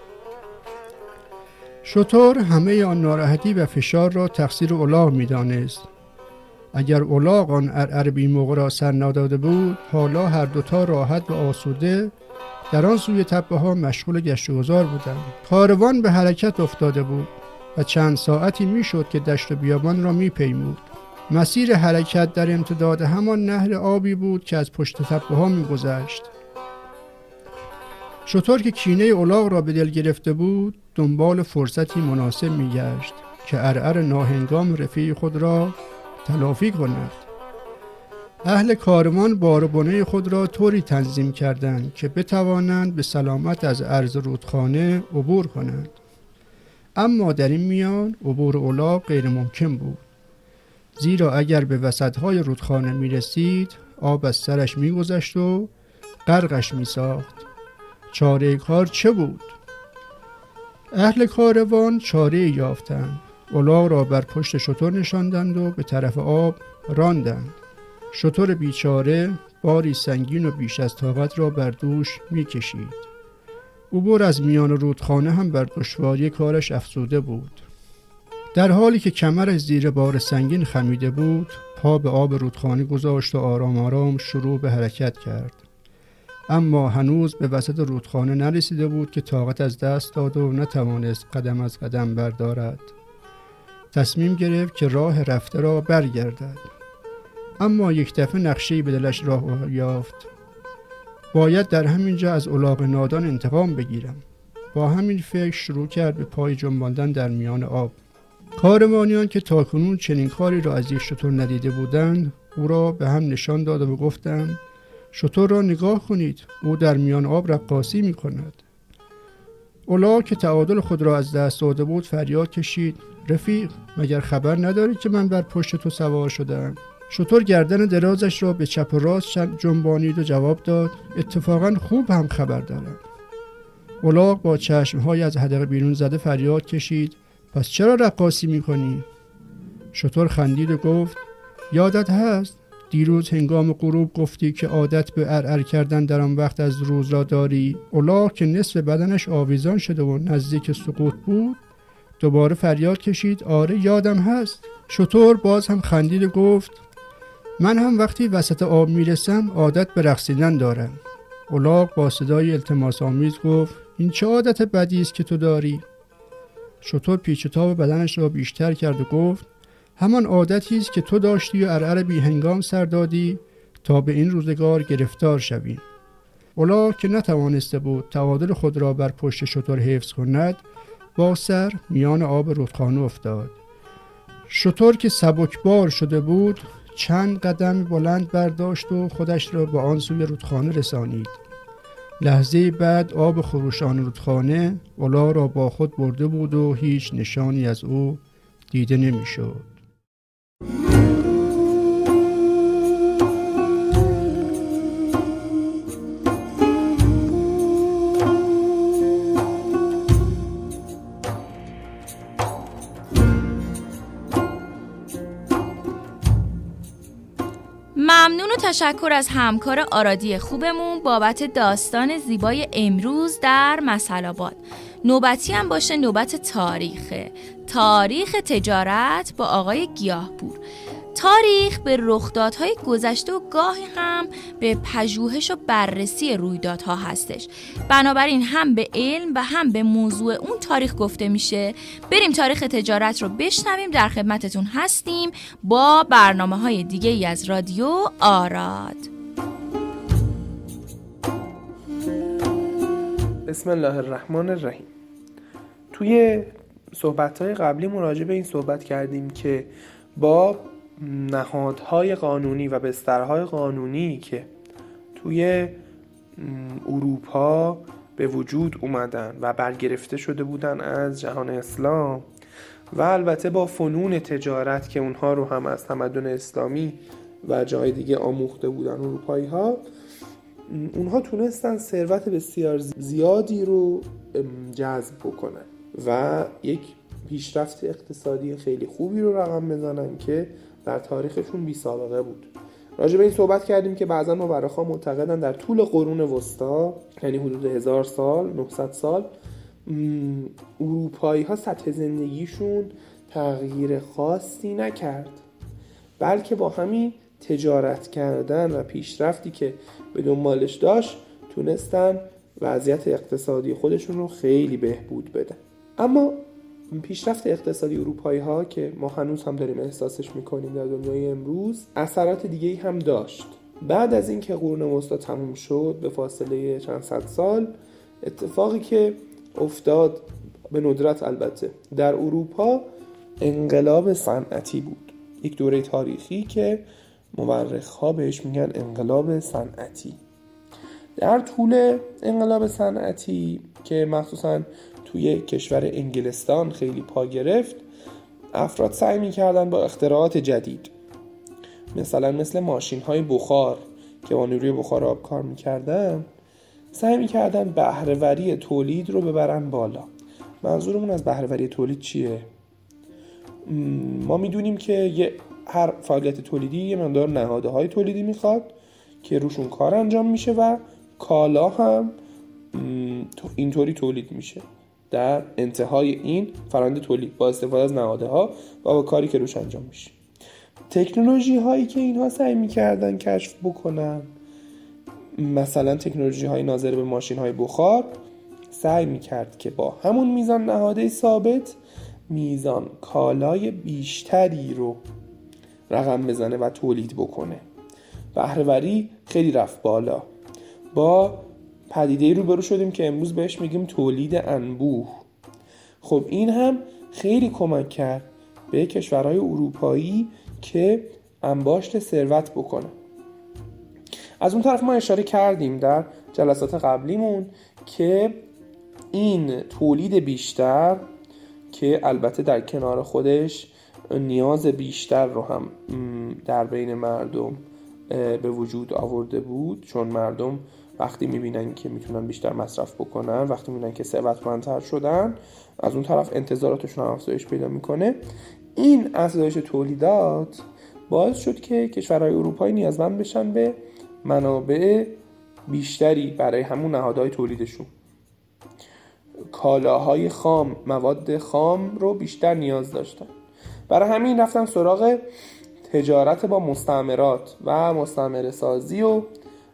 شتر همه آن ناراحتی و فشار را تقصیر الاغ می‌دانست. اگر الاغ آن ارعر بی موقع را سر نداده بود حالا هر دوتا راحت و آسوده در آن سوی تپه ها مشغول گشت و گذار بودند. کاروان به حرکت افتاده بود و چند ساعتی میشد که دشت و بیابان را میپیمود. مسیر حرکت در امتداد همان نهر آبی بود که از پشت تپه ها میگذشت. شتر که کینه الاغ را به دل گرفته بود دنبال فرصتی مناسب میگشت که ارعر ناهنگام رفیق خود را تلافی کند. اهل کاروان بار و بنه خود را طوری تنظیم کردند که بتوانند به سلامت از عرض رودخانه عبور کنند. اما در این میان عبور الاغ غیر ممکن بود، زیرا اگر به وسطهای رودخانه می رسید آب از سرش می گذشت و غرقش می ساخت. چاره کار چه بود؟ اهل کاروان چاره یافتند. الاغ را بر پشت شتر نشاندند و به طرف آب راندند. شتر بیچاره باری سنگین و بیش از طاقت را بر دوش می کشید. عبور از میان رودخانه هم بر دشواری کارش افزوده بود. در حالی که کمرش زیر بار سنگین خمیده بود، پا به آب رودخانه گذاشت و آرام آرام شروع به حرکت کرد. اما هنوز به وسط رودخانه نرسیده بود که طاقت از دست داد و نتوانست قدم از قدم بردارد. تصمیم گرفت که راه رفته را برگردد. اما یک دفعه نقشه‌ای به دلش راه یافت. باید در همین جا از الاغ نادان انتقام بگیرم. با همین فکر شروع کرد به پای جنباندن در میان آب. کاروانیان که تاکنون چنین کاری را از یک شتر ندیده بودند، او را به هم نشان داد و گفتند: شتر را نگاه کنید، او در میان آب رقاصی می کند. الاغ که تعادل خود را از دست داده بود فریاد کشید: رفیق، مگر خبر نداری که من بر پشت تو سوار شدم؟ شتر گردن درازش را به چپ و راست جنبانید و جواب داد: اتفاقا خوب هم خبر دارم. الاغ با چشمهای از حدقه بیرون زده فریاد کشید: پس چرا رقاصی میکنی؟ شتر خندید و گفت: یادت هست دیروز هنگام غروب گفتی که عادت به ارعر کردن در آن وقت از روز را داری؟ الاغ که نصف بدنش آویزان شده و نزدیک سقوط بود دوباره فریاد کشید: آره یادم هست. شتر باز هم خندید و گفت: من هم وقتی وسط آب میرسم عادت به رقصیدن دارم. الاغ با صدای التماس آمیز گفت: این چه عادت بدی است که تو داری؟ شتر پیچ و تاب بدنش را بیشتر کرد و گفت: همان عادتی است که تو داشتی و ارعر بی هنگام سر دادی تا به این روزگار گرفتار شوی. الاغ که نتوانسته بود تعادل خود را بر پشت شتر حفظ کند، با سر میان آب رودخانه افتاد. شتر که سبکبار شده بود چند قدم بلند برداشت و خودش را به آن سوی رودخانه رسانید. لحظه بعد آب خروشان رودخانه الاغ را با خود برده بود و هیچ نشانی از او دیده نمی‌شد. ممنون و تشکر از همکار آرادی خوبمون بابت داستان زیبای امروز در مسلاباد. نوبتی هم باشه نوبت تاریخه. تاریخ تجارت با آقای گیاهپور. تاریخ به رخدادهای گذشته و گاهی هم به پژوهش و بررسی رویدادها هستش. بنابراین هم به علم و هم به موضوع اون تاریخ گفته میشه. بریم تاریخ تجارت رو بشنویم. در خدمتتون هستیم با برنامه‌های دیگه ای از رادیو آراد. بسم الله الرحمن الرحیم. توی صحبت‌های قبلی راجع به این صحبت کردیم که با نهادهای قانونی و بسترهای قانونی که توی اروپا به وجود اومدن و برگرفته شده بودن از جهان اسلام و البته با فنون تجارت که اونها رو هم از تمدن اسلامی و جای دیگه آموخته بودن اروپایی ها، اونها تونستن ثروت بسیار زیادی رو جذب بکنن و یک پیشرفت اقتصادی خیلی خوبی رو رقم بزنن که در تاریخشون بی سابقه بود. راجع به این صحبت کردیم که بعضا مورخان معتقدن در طول قرون وسطا، یعنی حدود هزار سال، نهصد سال، اروپایی ها سطح زندگیشون تغییر خاصی نکرد، بلکه با همین تجارت کردن و پیشرفتی که به دنبالش داشت تونستن وضعیت اقتصادی خودشون رو خیلی بهبود بدن. اما پیشرفت اقتصادی اروپایی ها که ما هنوز هم داریم احساسش میکنیم در دنیای امروز اثرات دیگه‌ای هم داشت. بعد از اینکه قرون وسطا تموم شد به فاصله چند صد سال، اتفاقی که افتاد به ندرت البته در اروپا انقلاب صنعتی بود. یک دوره تاریخی که مورخ‌ها بهش میگن انقلاب صنعتی. در طول انقلاب صنعتی که مخصوصاً توی کشور انگلستان خیلی پا گرفت، افراد سعی می‌کردن با اختراعات جدید، مثلا مثل ماشین‌های بخار که با نیروی بخار آب کار می‌کردن، سعی می‌کردن بهره‌وری تولید رو ببرن بالا. منظورمون از بهره‌وری تولید چیه؟ ما می‌دونیم که یه هر فعالیت تولیدی یه مقدار نهادهای تولیدی می‌خواد که روشون کار انجام میشه و کالا هم اینطوری تولید میشه. در انتهای این فرآیند تولید با استفاده از نهادها و با کاری که روش انجام میشه. تکنولوژی هایی که اینها سعی میکردن کشف بکنن، مثلا تکنولوژی های ناظر به ماشین های بخار، سعی میکرد که با همون میزان نهاده ثابت میزان کالای بیشتری رو رقم بزنه و تولید بکنه. بهره‌وری خیلی رفت بالا. با پدیده‌ای روبرو شدیم که امروز بهش میگیم تولید انبوه. خب این هم خیلی کمک کرد به کشورهای اروپایی که انباشت ثروت بکنه. از اون طرف ما اشاره کردیم در جلسات قبلیمون که این تولید بیشتر که البته در کنار خودش نیاز بیشتر رو هم در بین مردم به وجود آورده بود، چون مردم وقتی میبینن که میتونن بیشتر مصرف بکنن، وقتی میبینن که ثروتمندتر شدن، از اون طرف انتظاراتشون هم افزایش پیدا میکنه. این افزایش تولیدات باعث شد که کشورهای اروپایی نیازمند بشن به منابع بیشتری برای همون نهادهای تولیدشون. کالاهای خام، مواد خام رو بیشتر نیاز داشتن. برای همین رفتن سراغ تجارت با مستعمرات و مستعمره سازی و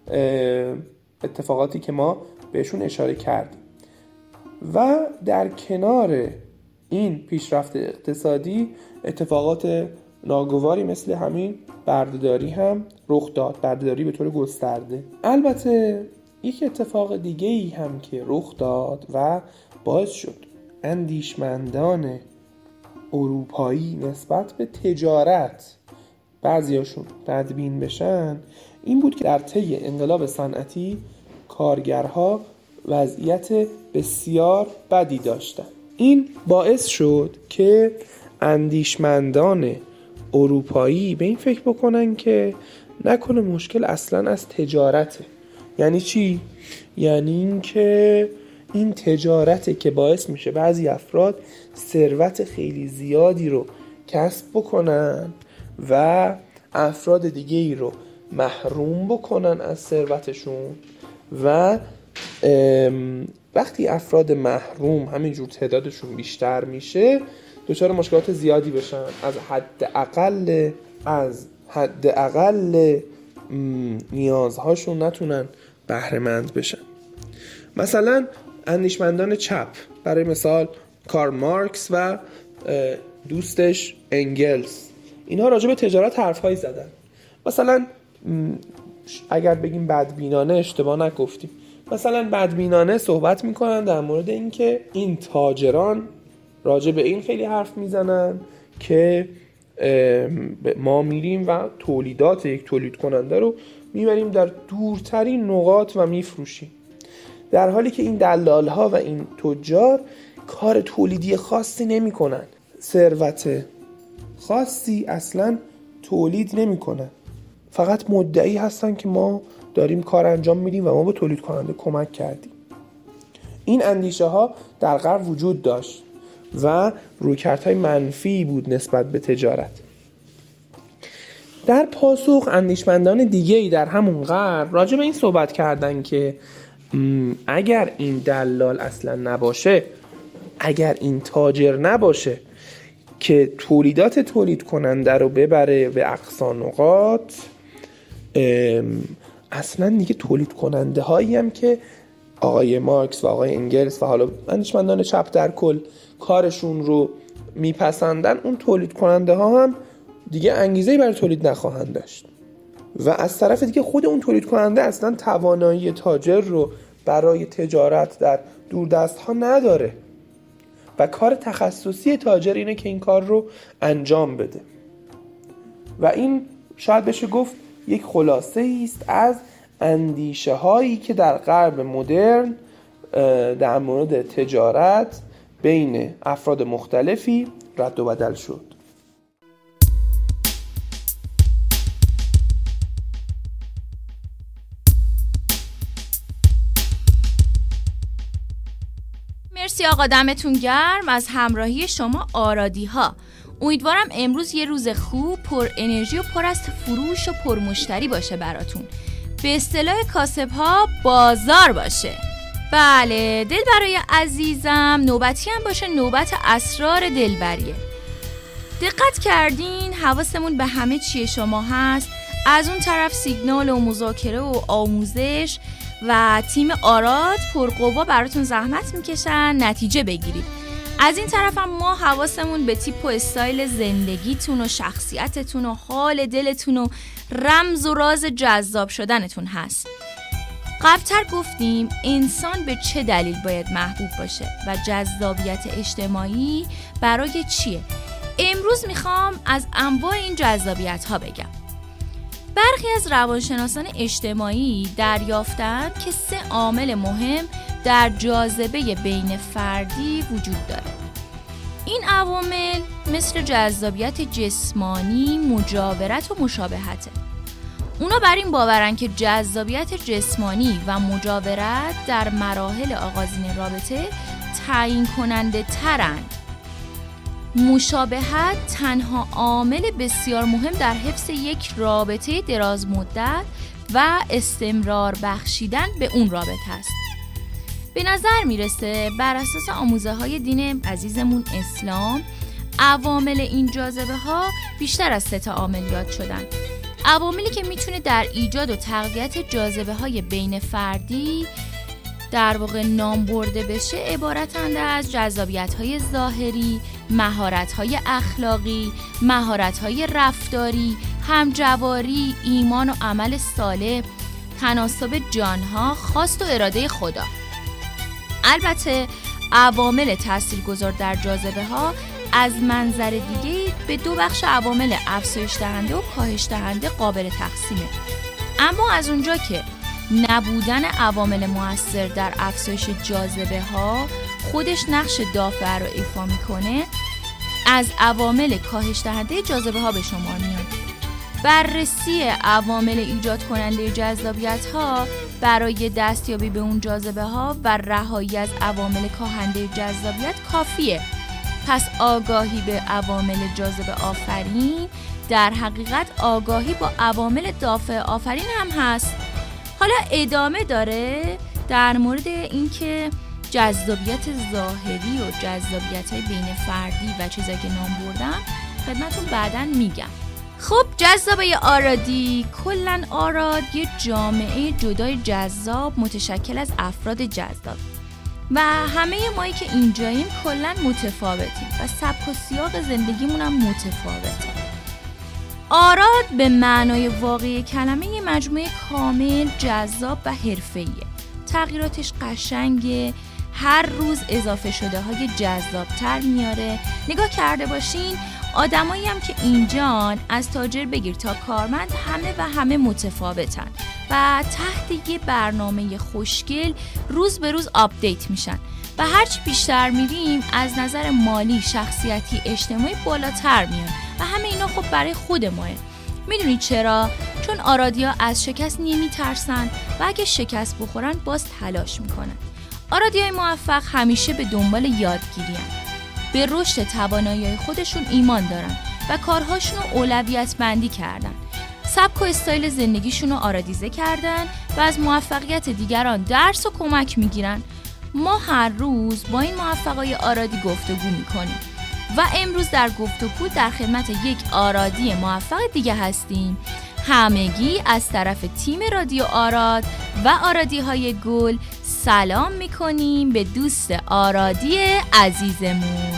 اتفاقاتی که ما بهشون اشاره کردیم. و در کنار این پیشرفت اقتصادی اتفاقات ناگواری مثل همین بردهداری هم رخ داد، بردهداری به طور گسترده. البته یک اتفاق دیگه ای هم که رخ داد و باعث شد اندیشمندان اروپایی نسبت به تجارت بعضیاشون بدبین بشن، این بود که در طی انقلاب صنعتی کارگرها وضعیت بسیار بدی داشتن. این باعث شد که اندیشمندان اروپایی به این فکر بکنن که نکنه مشکل اصلا از تجارته. یعنی چی؟ یعنی این که این تجارته که باعث میشه بعضی افراد ثروت خیلی زیادی رو کسب بکنن و افراد دیگه ای رو محروم بکنن از ثروتشون. و وقتی افراد محروم همینجور تعدادشون بیشتر میشه، دچار مشکلات زیادی بشن، از حد اقل از حد اقل نیازهاشون نتونن بهره مند بشن. مثلا اندیشمندان چپ، برای مثال کارل مارکس و دوستش انگلز، اینها راجع به تجارت حرفایی زدن. مثلا اگر بگیم بدبینانه اشتباه نگفتیم، مثلا بدبینانه صحبت میکنن در مورد این که این تاجران راجع به این خیلی حرف میزنن که ما میریم و تولیدات یک تولید کننده رو میبریم در دورترین نقاط و میفروشیم، در حالی که این دلال ها و این تجار کار تولیدی خاصی نمی کنن، ثروت خاصی اصلا تولید نمی کنن، فقط مدعی هستن که ما داریم کار انجام میدیم و ما به تولید کننده کمک کردیم. این اندیشه ها در غرب وجود داشت و رویکردهای منفی بود نسبت به تجارت. در پاسخ اندیشمندان دیگه‌ای در همون غرب راجع به این صحبت کردن که اگر این دلال اصلا نباشه، اگر این تاجر نباشه که تولیدات تولید کننده رو ببره به اقصا نقاط، اصلا دیگه تولید کننده هایی هم که آقای مارکس و آقای انگلز و حالا اندیشمندان چپ در کل کارشون رو میپسندن، اون تولید کننده ها هم دیگه انگیزه‌ای برای تولید نخواهند داشت. و از طرف دیگه خود اون تولید کننده اصلا توانایی تاجر رو برای تجارت در دوردست ها نداره و کار تخصصی تاجر اینه که این کار رو انجام بده. و این شاید بشه گفت یک خلاصه است از اندیشه هایی که در غرب مدرن در مورد تجارت بین افراد مختلفی رد و بدل شد. مرسی آقا، دمتون گرم از همراهی شما آرادی ها. امیدوارم امروز یه روز خوب، پر انرژی و پر از فروش و پر مشتری باشه براتون. به اصطلاح کاسب ها بازار باشه. بله، دل برای عزیزم نوبتی هم باشه، نوبت اسرار دلبریه. دقت کردین حواسمون به همه چیه شما هست؟ از اون طرف سیگنال و مذاکره و آموزش و تیم آراد پرقوا براتون زحمت میکشن نتیجه بگیرید. از این طرف هم ما حواسمون به تیپ و استایل زندگیتون و شخصیتتون و حال دلتون و رمز و راز جذاب شدنتون هست. قبلتر گفتیم انسان به چه دلیل باید محبوب باشه و جذابیت اجتماعی برای چیه. امروز میخوام از انواع این جذابیت ها بگم. برخی از روانشناسان اجتماعی دریافتند که سه عامل مهم در جاذبه بین فردی وجود داره. این عوامل مثل جذابیت جسمانی، مجاورت و مشابهته. اونا بر این باورن که جذابیت جسمانی و مجاورت در مراحل آغازین رابطه تعیین کننده ترند. مشابهت تنها عامل بسیار مهم در حفظ یک رابطه دراز مدت و استمرار بخشیدن به اون رابطه است. به نظر میرسه بر اساس آموزه های دین عزیزمون اسلام، عوامل این جاذبه ها بیشتر از سه تا عامل یاد شدن. عواملی که میتونه در ایجاد و تقویت جاذبه های بین فردی در واقع نام برده بشه عبارتند از جذابیت های ظاهری، مهارت های اخلاقی، مهارت های رفتاری، همجواری، ایمان و عمل صالح، تناسب جانها، خواست و اراده خدا. البته عوامل تاثیرگذار در جاذبه ها از منظر دیگه به دو بخش عوامل افزایش دهنده و کاهش دهنده قابل تقسیمه. اما از اونجا که نبودن عوامل مؤثر در افزایش جاذبه ها خودش نقش دافع رو ایفا میکنه، از عوامل کاهش دهنده جاذبه ها به شمار میاد. بررسی عوامل ایجاد کننده جذابیت ها برای دستیابی به اون جاذبه ها و رهایی از عوامل کاهنده جذابیت کافیه. پس آگاهی به عوامل جاذبه آفرین در حقیقت آگاهی با عوامل دافع آفرین هم هست. حالا ادامه داره در مورد اینکه جذابیت ظاهری و جذابیت های بین فردی و چیزایی که نام بردم خدمتون بعداً میگم. خب جذابه آرادی، کلن آراد یه جامعه جدای جذاب متشکل از افراد جذاب و همه مایی که اینجاییم کلن متفاوتیم و سبک و سیاق زندگیمون هم متفاوته. آراد به معنای واقعی کلمه یه مجموعه کامل، جذاب و حرفه‌ایه. تغییراتش قشنگه، هر روز اضافه شده های جذابتر میاره. نگاه کرده باشین آدمایی هم که اینجان از تاجر بگیر تا کارمند همه و همه متفاوتن و تحت یه برنامه خوشگل روز به روز آپدیت میشن و هرچی بیشتر میریم از نظر مالی، شخصیتی، اجتماعی بالاتر میان و همه اینا خب برای خود ماه. میدونید چرا؟ چون آرادیا از شکست نمیترسن و اگه شکست بخورن باز تلاش میکنن. آرادیای موفق همیشه به دنبال یادگیری هن. به رشد توانایی خودشون ایمان دارن و کارهاشون رو اولویت بندی کردن. سبک و استایل زندگیشون رو آرادیزه کردن و از موفقیت دیگران درس و کمک میگیرن. ما هر روز با این موفقای آرادی گفتگو میکنیم و امروز در گفتگو در خدمت یک آرادی موفق دیگه هستیم. همگی از طرف تیم رادیو آراد و آرادی های گل سلام میکنیم به دوست آرادی عزیزمون.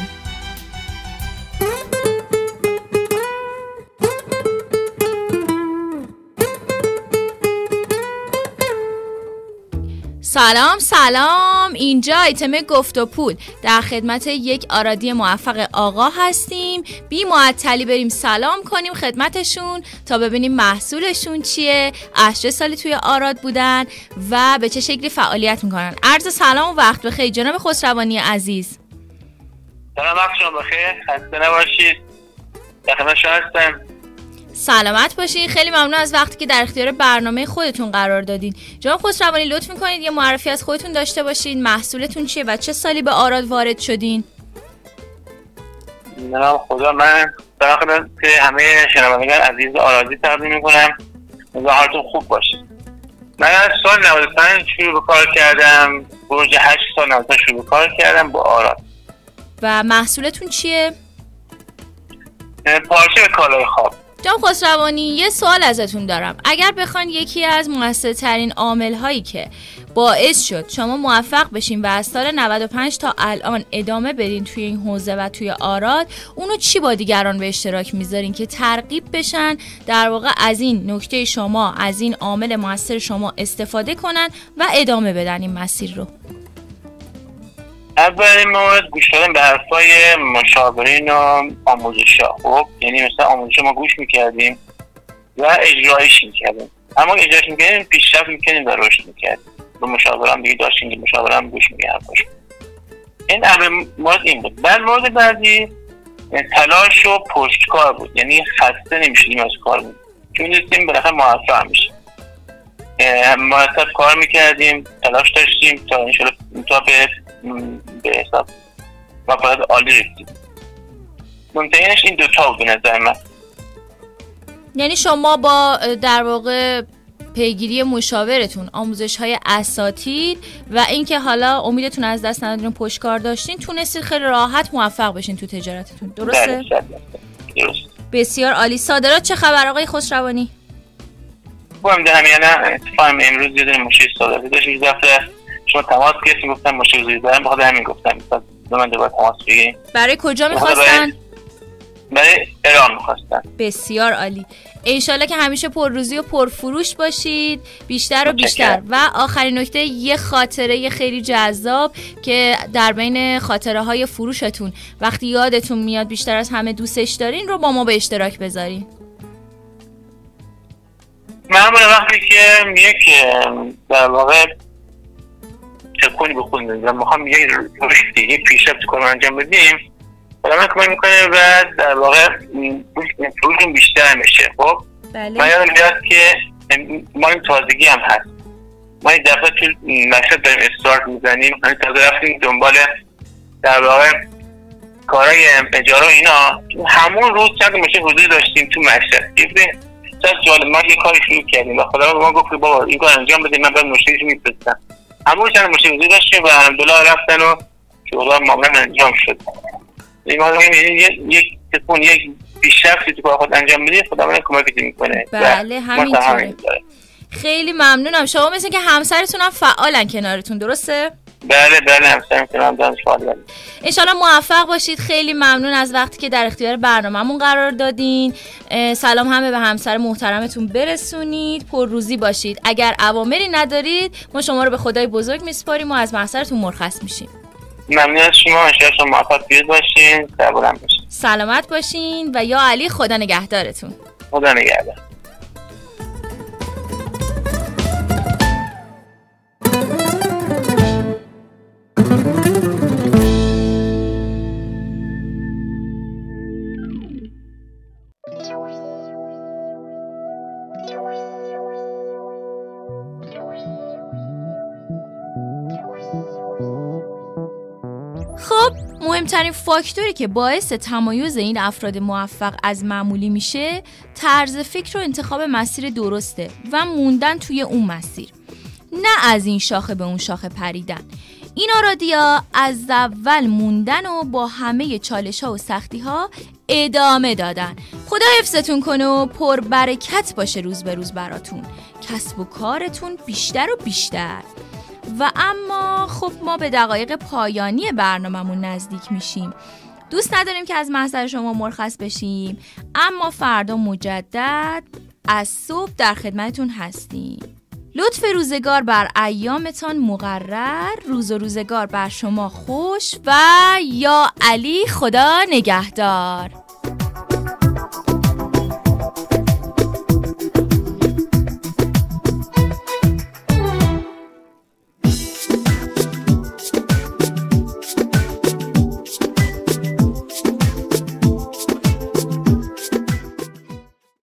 سلام سلام، اینجا آیتم گفت و پول. در خدمت یک آرادی موفق آقا هستیم. بی معطلی بریم سلام کنیم خدمتشون تا ببینیم محصولشون چیه، از چه سالی توی آراد بودن و به چه شکلی فعالیت میکنن. عرض سلام و وقت بخیر جناب خسروانی عزیز. سلام وقت شما بخیر، خسته نباشید. در خدمت شما هستم. سلامت باشین. خیلی ممنون از وقتی که در اختیار برنامه خودتون قرار دادین. جناب خسروانی لطف میکنید یه معرفی از خودتون داشته باشین، محصولتون چیه و چه سالی به آراد وارد شدین؟ نام خدا، من در خدمت همه شنوندگان عزیز آرادی تقدیم میکنم. حالتون خوب باشه. من از سال نود و پنج شروع به کار کردم، بروج هشت سال نود و پنج شروع به کار کردم با آراد. و محصولتون چیه؟ پارچه و کالای خواب. جناب خسروانی یه سوال ازتون دارم. اگر بخواین یکی از موثرترین عامل هایی که باعث شد شما موفق بشین و از سال نود و پنج تا الان ادامه بدین توی این حوزه و توی آراد، اونو چی با دیگران به اشتراک میذارین که ترغیب بشن در واقع از این نکته شما، از این عامل موثر شما استفاده کنن و ادامه بدن این مسیر رو؟ اولین مورد گوش دادن به حرفای مشاورین و آموزش‌ها. خب یعنی مثلا آموزش ما گوش میکردیم و اجرایش میکردیم، اما اجرایش میکردیم پیشرفت میکردیم و رشد میکردیم. به مشاوران دیگه داشتیم که مشاوران گوش میگه حرفاش. این اول مورد این بود. بعد مورد بعدی تلاش و پشتکار بود، یعنی خسته نمیشدیم از کار بود چون می‌دونستیم بالاخره موفق میشیم. مرتب کار میکردیم، تلاش داشتیم تا انشالله تا به به حساب موفقیت عالی رسیدیم. مهمترینش این دوتا بود به نظر من. یعنی شما با در واقع پیگیری مشاورتون، آموزش های اساتید و اینکه حالا امیدتون از دست ندادین، پشتکار داشتین، تونستید خیلی راحت موفق بشین تو تجارتتون. درسته؟ درست. بسیار عالی. صادرات چه خبر آقای خسروانی؟ با هم همین اتفاقا امروز یه دونه مشکل صادراتی داشتیم. یه دفعه شما تماس گرفتین گفتن مشکل زیاد دارم، بخاطر همین گفتم به من دوباره تماس بگیرین. برای کجا می‌خواستن؟ برای ایران می‌خواستن. بسیار عالی. انشالله که همیشه پرروزی و پرفروش باشید، بیشتر و بیشتر. و آخرین نکته، یه خاطره خیلی جذاب که در بین خاطره های فروشتون وقتی یادتون میاد بیشتر از همه دوستش دارین رو با ما به اشتراک بذارین. معمولا وقتی که یک در واقع تکونی به خود میدیم و میخوام یک رشدی، یک پیشرفت کار انجام بدیم، آدم کمک میکنه و در واقع فروشون بیشتر میشه. خب بله. من یادم میاد که ما این تازگی هم هست، ما این دفعه توی مشهد داریم استارت میزنیم، همین تازه رفتیم دنبال در واقع کارهای اجاره و اینا. همون روز چند مشکل حضوری داشتیم تو مشهد. چند جالب، ما یه کاری شروع کردیم و خدا به ما گفت بابا این کار انجام بدیم، من باید مشکلش میفرستم. همون چند مشکل حضوری داشتیم و الحمدلله رفتن و شغل‌ها معمولا انجام شد. این ما یک تکون، یک پیشرفتی تو کار خود انجام بدید، خدا من کمکت میکنه. بله همینطوره. خیلی ممنونم. شما مثل که همسرتون هم فعالن کنارتون، درسته؟ بله بله همسرتون هم دانش فعالن. انشالله موفق باشید. خیلی ممنون از وقتی که در اختیار برنامه‌مون قرار دادین. سلام همه به همسر محترمتون برسونید، پر روزی باشید. اگر اوامری ندارید ما شما رو به خدای بزرگ میسپاریم و از محضرتون مرخص میشیم. ممنون از شما. انشالله شما موفق پیروز باشین، سربلند باشین، سلامت باشین و یا علی خدا نگهدارتون. خدا نگهدار. خب مهمترین فاکتوری که باعث تمایز این افراد موفق از معمولی میشه طرز فکر و انتخاب مسیر درسته و موندن توی اون مسیر، نه از این شاخه به اون شاخه پریدن. این آرادیا از اول موندن و با همه چالش ها و سختی ها ادامه دادن. خدا حفظتون کنه و پر برکت باشه روز به روز براتون، کسب و کارتون بیشتر و بیشتر. و اما خب ما به دقایق پایانی برنامه‌مون نزدیک میشیم. دوست نداریم که از محضر شما مرخص بشیم، اما فردا مجدد از صبح در خدمتتون هستیم. لطف روزگار بر ایامتان مقرر، روز و روزگار بر شما خوش و یا علی خدا نگهدار.